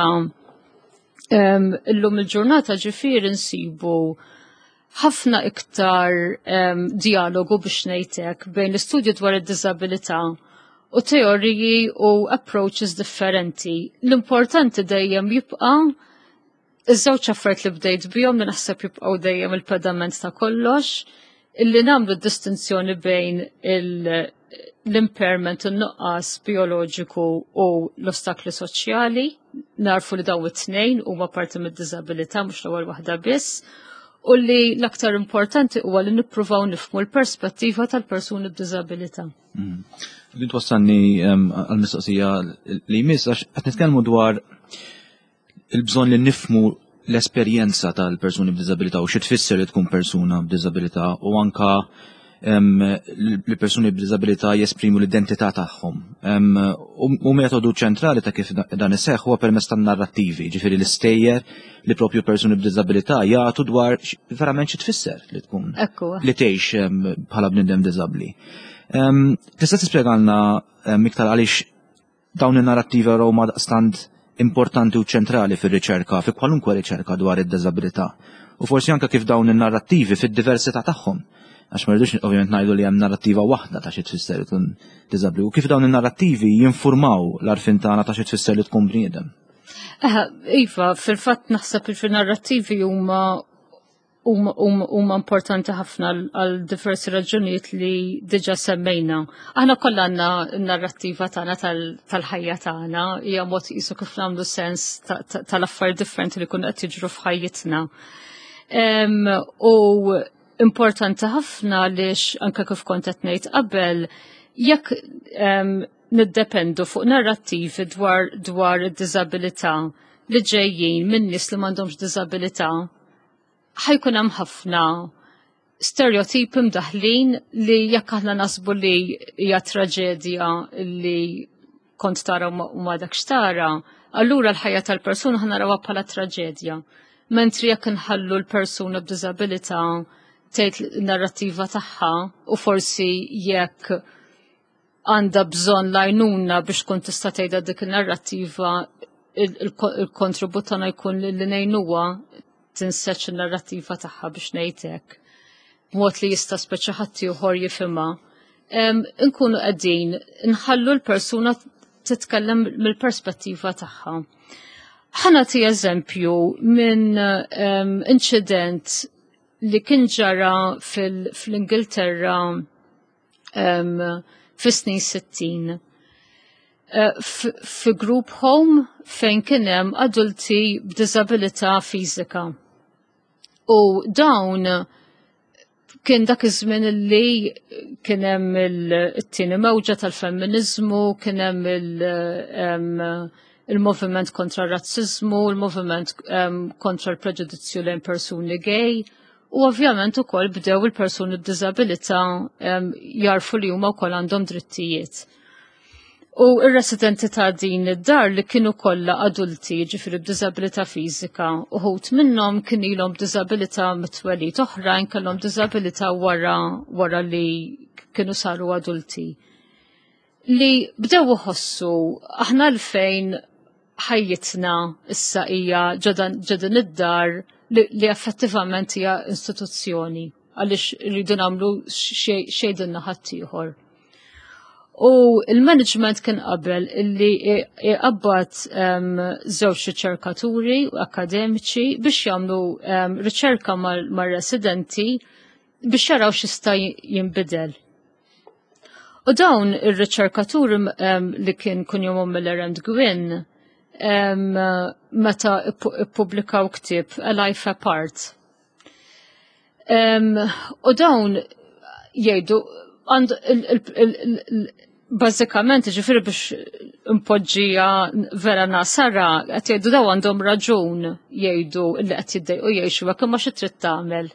illum il-ġurnata ġifieri nsibu ħafna iktar dialogu biex ngħidlek bejn l-istudju dwar id-diżabilità u teoriji u approaches differenti. L-importanti dejjem jibqa' iż-żewġ affarijiet li bdejt bihom li naħseb jibqgħu dejjem il-pedament ta' kollox, illi nagħmlu d-distinzjoni bejn l-impairment u n-nuqqas bioloġiku u l-ostakli soċjali, narfu li dawn it-tnejn huma parti mid-diżabilità mhux l-ewwel waħda biss, u li l-aktar importanti huwa li nippruvaw nifhmu l-perspettiva tal-persuni b'diżabilità.
Li twassalni għall-mistoqsija li jmiss għax qed nitkellmu dwar il-bżonn li nifhmu l-esperjenza tal-persuni b'diżabilità u xi tfisser li tkun persuna b'diżabilità u anka li persuni b'diżabilità jesprimu l-identità tagħhom. U metodu ċentrali ta' kif dan iseħħ huwa permezz tan-narrattivi, ġifieri l-istejjer li propju persuni b'diżabilità jagħtu dwar verament xi tfisser li tkun li tgħix bħala bniedem diżabbli. Tista' tispjegalna iktar għaliex dawn in-narrattivi huma daqstant importanti u ċentrali fir-riċerka, fi kwalunkwe riċerka dwar id-diżabilità. U forsi anke kif dawn in-narrattivi fid-diversità tagħhom. Għax ma rridux ovvjament ngħidu li hemm narrattiva waħda ta' xi tfisser li tkun diżabbli. U kif dawn in-narrattivi jinfurmaw l-għarfien tagħna ta' xi tfisser li tkun bniedem.
Iva, fil-fatt naħseb il-narrattivi huma huma importanti ħafna għal diversi raġunijiet li diġà semmejna. Aħna kollha għandna n-narrattiva tagħna tal-ħajja tagħna, hija mod qisu kif nagħmlu sens tal-affarijiet differenti li jkunu qed jiġru f'ħajjitna. U importanti ħafna għaliex anke kif kont qed ngħid qabel jekk niddependu fuq narrattivi dwar dwar id-diżabilità li ġejjin minn nies li m'għandhomx diżabilità, ħajkun hemm ħafna stereotipi mdaħlin li jekk aħna nasbu li hija traġedja li kont tara u ma dak xtara, allura l-ħajja tal-persuna ħa narawha bħala traġedja. Mentri jekk inħallu l-persuna b'diżabilità tgħid narrattiva tagħha u forsi jekk għandha bżonn lajnuna biex tkun tista' tgħidha dik in-narrattiva, il-kontribut tagħna jkun li ngħinuha tinseċ in-narrattiva tagħha biex ngħid hekk. B'mod li jista' speċi ħadd ieħor jifhimha. Nkunu qegħdin nħallu l-persuna titkellem mill-perspettiva tagħha. Ħanati eżempju minn um, incident li kien ġara fil-Ingilterra um, fis-snin sittin. Uh, fi group home fejn kien hemm adulti b'diżabilità fiżika. U dawn kien dak iż-żmien li kien hemm it-tieni mewġa tal-femminizmu, kien hemm il- il-moviment kontra r-razzizmu, il-moviment um, kontra l-preġudizzju lejn persuni gay, u ovvjament ukoll bdew il-persuni b'diżabilità um, jarfu li huma wkoll għandhom drittijiet. U ir-residenti ta' din id-dar li kienu kollha adulti, ġifieri b'diżabilità fiżika, uħud minnhom kien ilhom b'diżabilità mitwelid, oħrajn kellhom diżabilità wara wara li kienu saru adulti. Li bdew iħossu aħna l-fejn ħajjitna issa hija ġodin id-dar li, li effettivament hija istituzzjoni għaliex rridu nagħmlu xejdinna ħadd ieħor. U il-management kien qabel illi iqabbad um, żewġ riċerkaturi akademiċi biex jagħmlu um, riċerka mar-residenti biex jaraw x'jista' jinbidel. U dawn ir-riċerkaturi um, li kien kunjomhom Miller and Gwynn um, meta ippubblikaw ktieb A Life Apart. Um, u dawn jgħidu bażikament ġifieri biex impoġġija vera nasara qed jgħidu daw għandhom raġun jgħidu li qed jiddejqu jgħixu hekk imma xi trid tagħmel.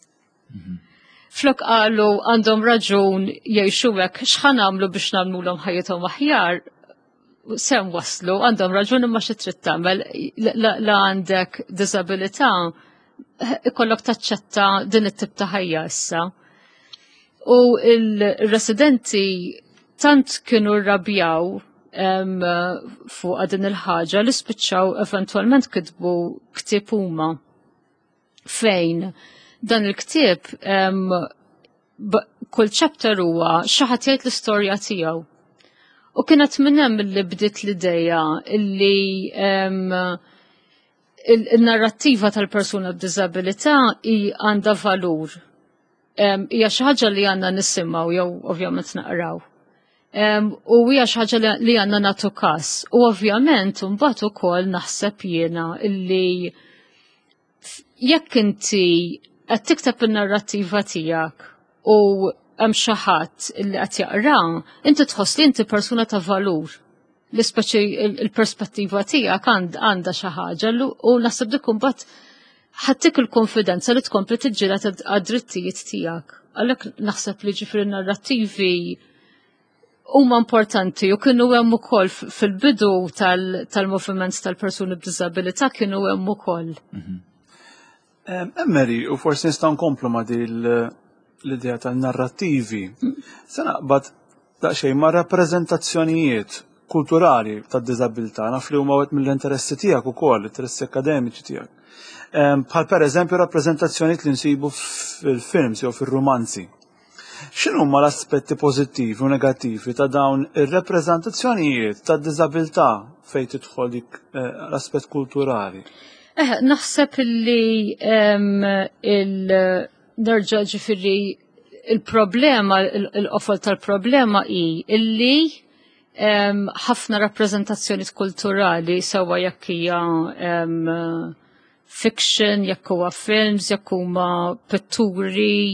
Flok qalu għandhom raġun jgħixu hekk x'ħan nagħmlu biex nagħmluhom ħajjithom aħjar, sem waslu għandhom raġun imma xi trid tagħmel la għandek diżabilità ikollok taċċetta din it-tip ta' ħajja issa. U il-residenti tant kienu rrabjaw um, fuq din il-ħaġa li spiċċaw eventwalment kitbu ktieb huma fejn dan il-ktieb um, kull chapter huwa xi ħadd jgħid l-istorja tiegħu. U kienet minn hemm li bdiet l-idea illi um, il-narrattiva tal-persuna b'diżabilità hi għandha valur. Hija xi ħaġa li għandna nisimgħu jew ovvjament naqraw. Um, u hija xi ħaġa li għandna nagħtu każ. U ovvjament imbagħad ukoll naħseb jiena illi jekk inti qed tikteb in-narrattiva tiegħek u hemm xi ħadd illi qed jaqra, inti tħoss li inti persuna ta' valur. Li speċi il-perspettiva tiegħek għandha xi ħaġa u naħseb dik imbagħad ħattik il-konfidenza li tkompli tiġġieled għad-drittijiet tiegħek. Għalhekk naħseb li ġifieri narrattivi huma importanti u kienu hemm ukoll fil-bidu tal-moviment tal-persuni b'diżabilità kienu hemm ukoll.
Emmeri, u forsi nista' nkomplu ma' din l-idea tal-narrattivi. Se naqbad daqsxejn ma' rappreżentazzjonijiet kulturali tad-diżabilità, naf li huma wieħed mill-interessi tiegħek ukoll, interessi akademiċi tiegħek. Bħal pereżempju rappreżentazzjonijiet li nsibu fil-films jew fir-romanzi. X'inhu huma l-aspetti pożittivi u negattivi ta' dawn ir-rappreżentazzjonijiet tad-diżabilità fejn tidħol dik l-aspett kulturali?
Eh, naħseb illi il-nerġa' ġifieri il-problema, il-qofol tal-problema hi illi ħafna rappreżentazzjonijiet kulturali sewwa jekk hija fiction, jekk huwa films, jekk huma pitturi,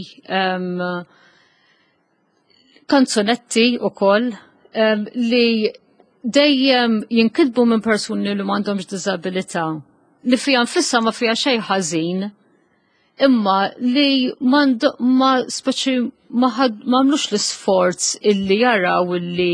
kanzonetti ukoll li dejjem jinkitbu minn persuni li m'għandhomx diżabilità, li fija nfissa ma fija xejn ħażin, imma li ma speċi ma għamlux l-isforz illi jaraw illi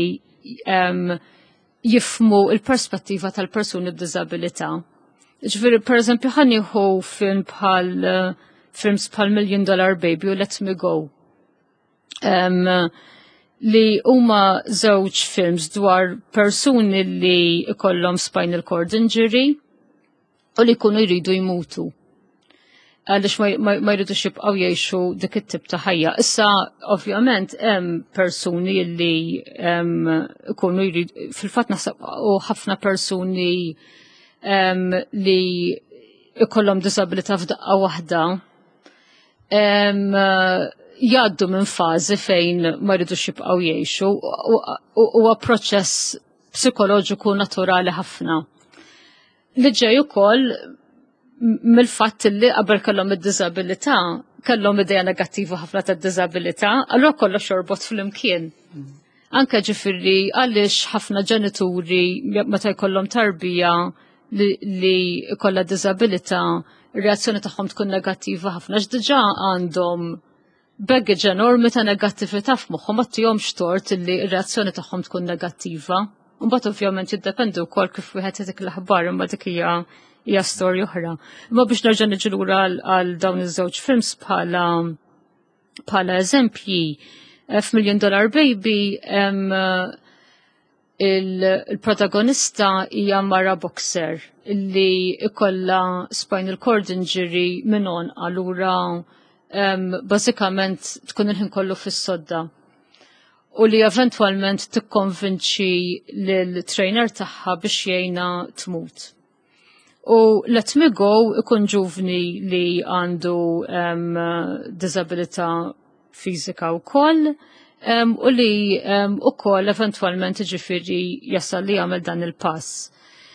jifmu il-perspettiva tal-persuni b'diżabilità. Ġifieri pereżempju ħanieħu film bħal films bħal Million Dollar Baby u Let Me Go. Um, li huma żewġ films dwar persuni li ikollhom spinal cord injury u li jkunu jridu jmutu. Għaliex ma jridux jibqgħu jgħixu dik it-tip ta' ħajja. Issa ovvjament hemm persuni li jkunu jridu fil-fatt naħseb u ħafna persuni li ikollhom disabilità f'daqqa waħda jgħaddu minn fażi fejn ma jridux jibqgħu jgħixu huwa proċess psikoloġiku naturali ħafna. Li ġej ukoll mill-fatt li qabel kellhom id-diżabilità kellhom idea negattiva ħafna tad-diżabilità, allura kollox jorbot flimkien. Anke ġifieri għaliex ħafna ġenituri meta jkollhom tarbija li jkollha diżabilità, ir-reazzjoni tagħhom tkun negattiva ħafna x'diġà għandhom baggage enormi ta' negattività f'moħħhom ma tihomx tort li r-reazzjoni tagħhom tkun negattiva. Mbagħad ovvjament jiddependi wkoll kif wieħed jagħtik l-aħbar imma dik hija hija storja oħra. Imma biex nerġa' niġi lura għal dawn iż-żewġ films bħala bħala eżempji f'Million Dollar Baby il-protagonista hija mara boxer illi ikollha spinal cord injury minn onqa lura bażikament tkun il-ħin kollu fis-sodda. U li eventwalment tikkonvinċi lill-trainer tagħha biex jgħinha tmut. U let me go ikun ġuvni li għandu um, disabilità fizika wkoll um, u li um, ukoll eventwalment ġifieri jasal li jagħmel dan il-pass.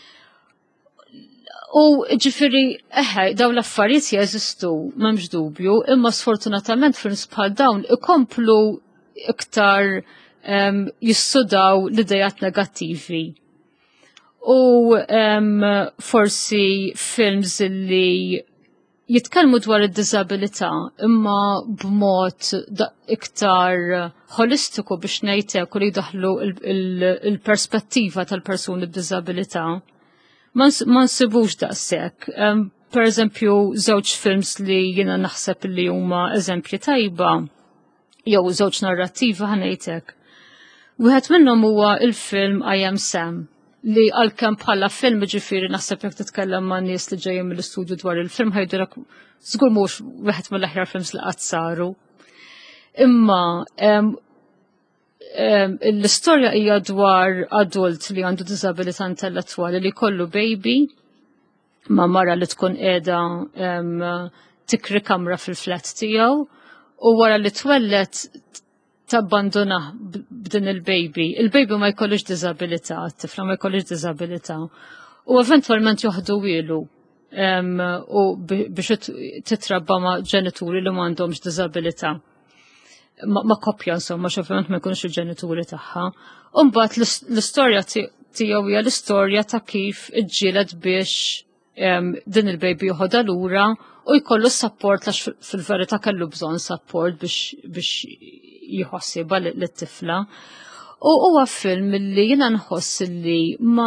U ġifieri eħe dawn l-affarijiet jeżistu m'hemmx dubju, imma sfortunatament films bħal dawn ikomplu iktar um, jissudaw l-idejat negattivi. U um, forsi films li jitkellmu dwar id-disabilità imma b'mod iktar holistiku biex ngħidlek u li jdaħlu il-perspettiva tal-persuni b'disabilità ma nsibux daqshekk. Um, per eżempju, żewġ films li jiena naħseb li huma eżempji tajba jew żewġ narrattiva ħanejtek. Wieħed minnhom huwa il-film I Am Sam li għalkemm bħala film ġifieri naħseb jekk titkellem ma' nies li ġejjin mill-istudju dwar il-film ħajdulek żgur mhux wieħed mill-aħjar films li qatt saru. Imma um, um, l-istorja hija dwar adult li għandu diżabilità intellettwali li kollu baby ma' mara li tkun qiegħda um, tikri kamra fil-flat tiegħu u wara li twellet tabbandona b'din il-baby. Il-baby ma jkollux disabilità, t-tifla ma jkollux disabilità. U eventualment joħdu wielu um, u biex titrabba ma' ġenituri li m'għandhomx disabilità. Ma, ma koppja insomma, x'ovvjament ma jkunux il-ġenituri tagħha. U mbagħad l-istorja tiegħu hija l-istorja ta' kif iġġieled biex um, din il-baby joħodha lura u jkollu support għax fil-verità kellu bżonn support biex, biex jħossiba l-tifla. U huwa film li jiena nħoss li ma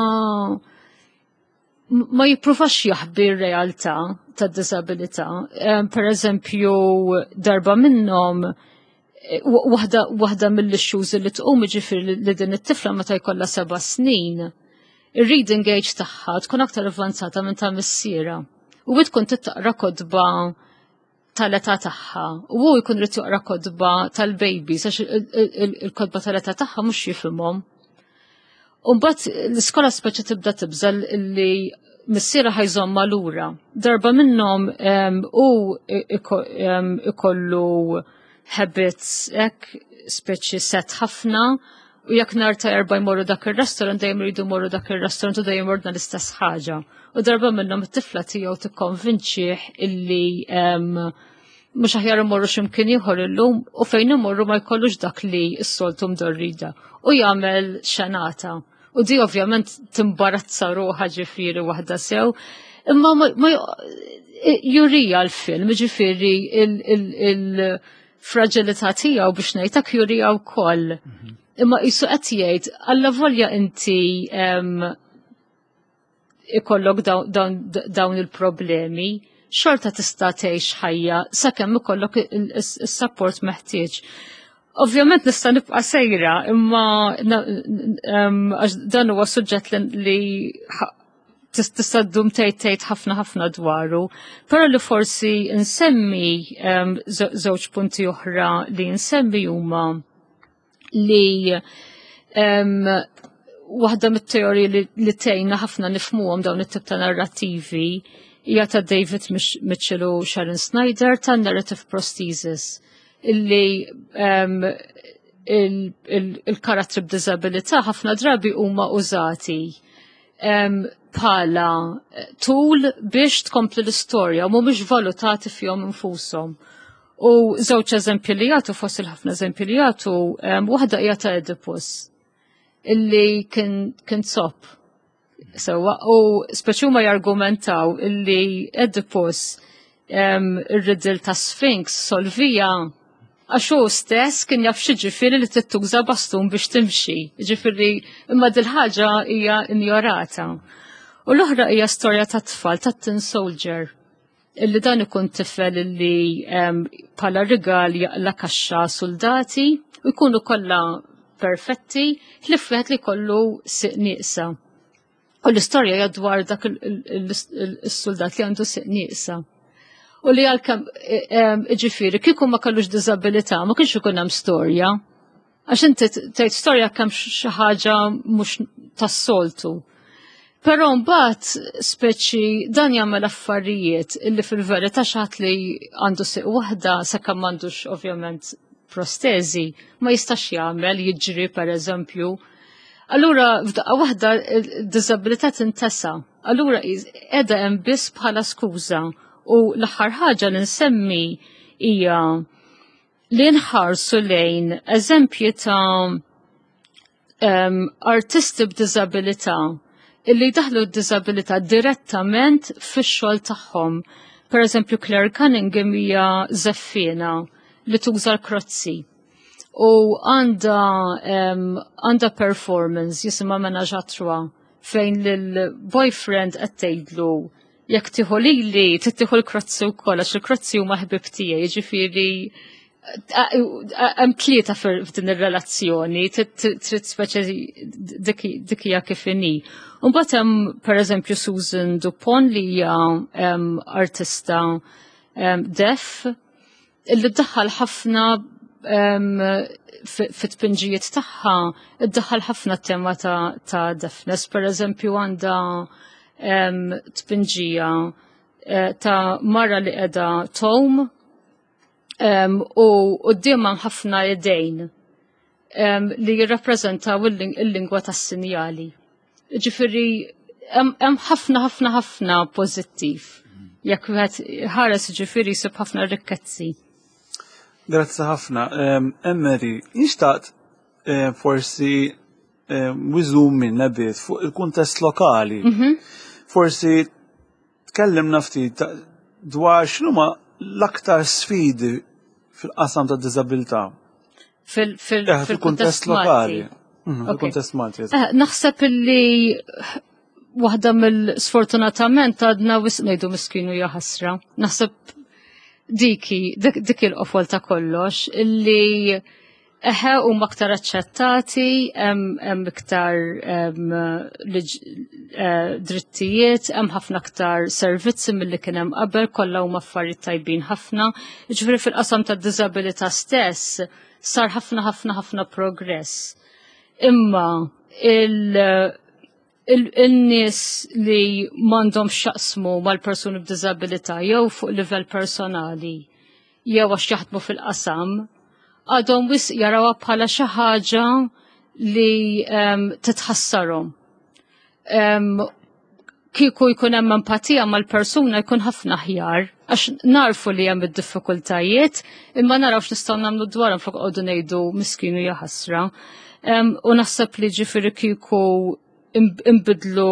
ma jippruvax jaħbi r-realtà tad-disabilità. Um, per eżempju, darba minnhom waħda waħda mill-issues li tqum ġifieri li din it-tifla meta jkollha seba' snin, ir-reading age tagħha tkun aktar avvanzata minn ta' missiera. U tkun titaqra kodba tal-età tagħha u hu jkun rid joqra kodba tal-baby għax il-kodba tal-età tagħha mhux jifhimhom. U mbagħad l-iskola speċi tibda tibżal li missiera ħajżomma lura. Darba minnhom hu ikollu habits hekk speċi set ħafna u jekk nhar ta' erba' jmorru dak ir-restaurant dejjem iridu jmorru dak ir-restaurant u dejjem ordna l-istess ħaġa. U darba minnhom it-tifla tiegħu tikkonvinċih illi mhux aħjar imorru x'imkien ieħor illum u fejn imorru ma jkollux dak li s-soltu mdorrida u jagħmel xenata. U di ovvjament timbarazza ruħha ġifieri waħda sew, imma ma jurija l-film ġifieri il-fragilità tiegħu biex ngħidlek jurija wkoll. Imma qisu qed jgħid alla volja inti ikollok dawn il-problemi, xorta tista' tgħix ħajja sakemm ikollok is-support meħtieġ. Ovvjament nista' nibqa' sejra, imma għax dan huwa suġġett li tista' ddum tgħid tgħid ħafna ħafna dwaru, però li forsi nsemmi żewġ punti oħra li nsemmi huma li waħda mit-teoriji li tgħinna ħafna nifhmuhom dawn it-tip ta' narrattivi hija ta' David Mitchell u Sharon Snyder ta' narrative prosthesis illi il-karattri b'diżabilità ħafna drabi huma użati bħala tool biex tkompli l-istorja u mhumiex valutati fihom infushom. U żewġ eżempji li jagħtu fost il-ħafna eżempji li jagħtu waħda hija ta' Oedipus illi kien sopp. Sewwa u speċi huma jargumentaw illi Oedipus ir-riddil ta' Sphinx solvija għax hu stess kien jaf xi ġifieri li trid tuża bastun biex timxi, ġifieri imma dil ħaġa hija injorata. U l-oħra hija storja ta' tfal ta' Tin Soldier illi dan ikun tifel illi bħala rigal jaqla kaxxa soldati u jkunu kollha perfetti li fwieħed li kollu siq nieqsa. U l-istorja hija dwar dak is-soldat li għandu siq nieqsa. U li għalkemm ġifieri kieku ma kellux diżabilità ma kienx ikun hemm storja. Għax inti tgħid storja kemm xi ħaġa mhux tas-soltu. Però mbagħad speċi dan jagħmel affarijiet illi fil-verità xi ħadd li għandu siq waħda sakemm m'għandux ovvjament prostezi ma jistax jagħmel jiġri pereżempju. Allura f'daqqa waħda d-diżabilità tintesa. Allura qiegħda hemm biss bħala skuża. U l-aħħar ħaġa li nsemmi hija li nħarsu lejn eżempji ta' artisti b'diżabilità illi daħlu d-diżabilità direttament fix-xogħol tagħhom. Pereżempju Claire Cunningham hija żeffiena li tuża l-krozzi. U għandha għandha performance jisimha Menage à Trois fejn lill-boyfriend qed tgħidlu jekk tieħu lili tittieħu l-krozzi wkoll għax il-krozzi huma ħbib tiegħi, jiġifieri hemm tlieta f'din ir-relazzjoni, trid speċi dik hija kif inhi. U mbagħad hemm pereżempju Susan Dupont li hija artista deaf illi ddaħħal ħafna fit-tpinġijiet tagħha iddaħħal ħafna tema ta' deafness. Pereżempju għandha tpinġija ta' mara li qiegħda tom u qudiemha ħafna idejn li jirrappreżentaw il-lingwa tas-sinjali. Ġifieri hemm ħafna ħafna ħafna pożittiv. Jekk wieħed ħares ġifieri jsib ħafna rikkezzi.
Grazzi ħafna. Emery, jinxtaqt forsi wiżum minn nabiet fuq il-kuntest lokali. Forsi tkellimna ftit dwar x'huma l-aktar sfidi fil-qasam ta' diżabilità. Fil-kuntest lokali. Fil-kuntest Malti.
Naħseb illi waħda mill-sfortunatament għadna wisq ngħidu miskinu hija ħasra. Naħseb diki dik il-qofol ta' kollox illi eħe huma aktar aċċettati, hemm iktar drittijiet, hemm ħafna aktar servizzi milli kien hemm qabel, kollha huma affarijiet tajbin ħafna. Jiġifieri fil-qasam tad-diżabilità stess sar ħafna ħafna ħafna progress. Imma il-nies li m'għandhomx x'jaqsmu mal-persuni b'diżabilità jew fuq livell personali jew għax jaħdmu fil-qasam għadhom wis jarawha bħala xi ħaġa li titħassarhom. Kieku jkun hemm empatija mal-persuna jkun ħafna aħjar għax narfu li hemm id-diffikultajiet imma naraw x'nistgħu nagħmlu dwarhom fuq qogħdu ngħidu miskinu hija ħasra. U naħseb li ġifieri kieku imbidlu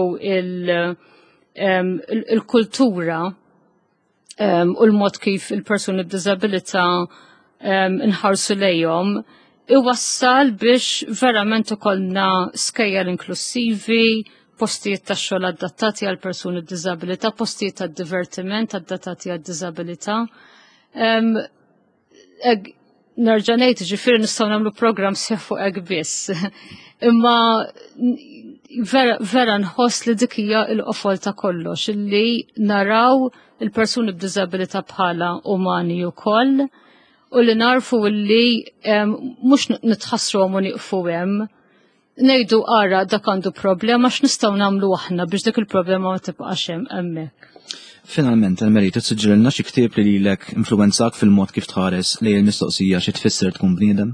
il-kultura u l-mod kif il-persuni b'diżabilità nħarsu lejhom iwassal biex verament ikollna skejjel inklusivi, postijiet ta' xogħol adattati għal persuni b'diżabilità, postijiet ta' divertiment adattati għal diżabilità. nerġa' ngħid ġifieri nistgħu nagħmlu programm sieħ fuq hekk biss. Imma vera vera nħoss li dik hija l-qofol ta' kollox illi naraw il-persuni b'diżabilità bħala umani wkoll u li narfu illi mhux nitħassruhom u nieqfu hemm. Ngħidu ara dak għandu problema x'nistgħu nagħmlu aħna biex dik il-problema ma tibqax hemm hemmhekk.
Finalment, Anne-Marie, tissiġġilna xi ktieb li lilek influenzak fil-mod kif tħares lejn il-mistoqsija xi tfisser tkun bniedem?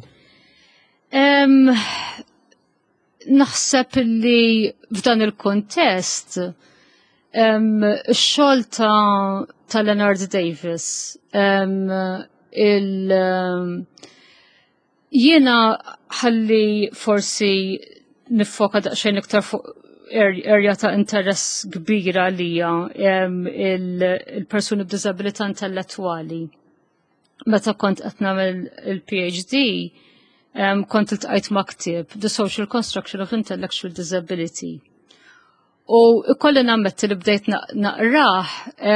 Naħseb li f'dan il-kontest ix-xogħol ta' Leonard Davis il jiena ħalli forsi nifoka daqsxejn iktar fuq erja ta' interess kbira lija il-persuni b'diżabilità intellettwali. Meta kont qed nagħmel il-PhD kont iltqajt ma' ktieb The Social Construction of Intellectual Disability. U ikolli nammetti li bdejt naqrah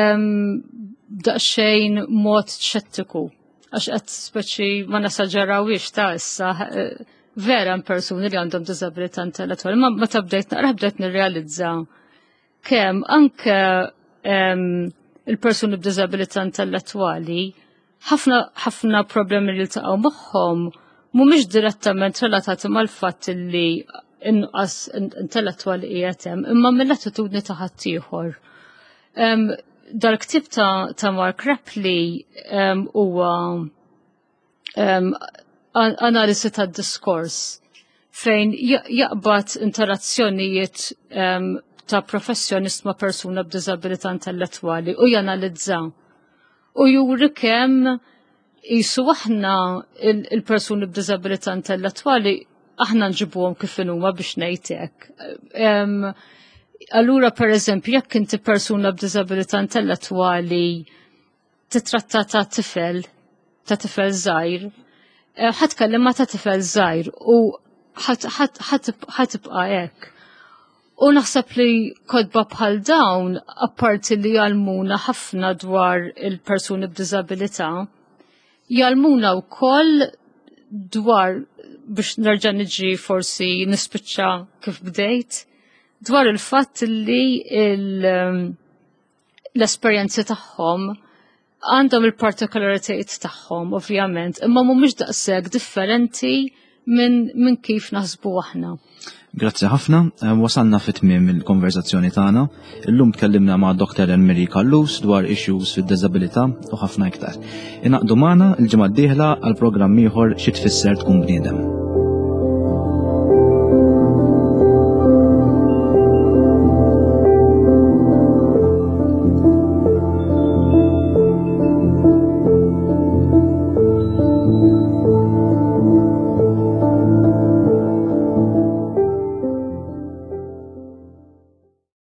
daqsxejn mod ċettiku għax qed speċi ma nasaġġarawiex ta' issa vera persuni li għandhom disabilità intellettwali, ma meta bdejt naqrah bdejt nirrealizza kemm anke il-persuni b'diżabilità intellettwali ħafna ħafna problemi li ltaqgħu magħhom mhumiex direttament relatati mal-fatt li inqas intellettwali qiegħed hemm, imma mill-attitudni ta' ħaddieħor. Dal-ktieb ta' Mark Rapley huwa analisi ta' diskors fejn jaqbad interazzjonijiet ta' professjonist ma' persuna b'diżabilità intellettwali u janalizza. U juri kemm jisu aħna il-persuni b'diżabilità intellettwali aħna nġibuhom kif huma biex ngħid hekk. Allura pereżempju jekk inti persuna b'diżabilità intellettwali titratta ta' tifel ta' tifel żgħir, ħatkellem ma' ta' tifel żgħir u ħatibqa' hekk. U naħseb li kodba bħal dawn apparti li jgħalmuna ħafna dwar il-persuni b'diżabilità, jgħalmuna wkoll dwar biex nerġa' niġi forsi nispiċċa kif bdejt, dwar il-fatt li l-esperjenzi tagħhom għandhom il-partikolaritajiet tagħhom ovvjament, imma mhumiex daqshekk differenti minn min kif naħsbu aħna.
Grazzi ħafna, wasalna fit-tmiem il-konverzazzjoni tagħna. Illum tkellimna ma' Doktor Anne-Marie Kallus dwar issues fid-disabilità u ħafna iktar. Inaqdu magħna l-ġimgħa d-dieħla għal programm ieħor xi tfisser tkun bniedem.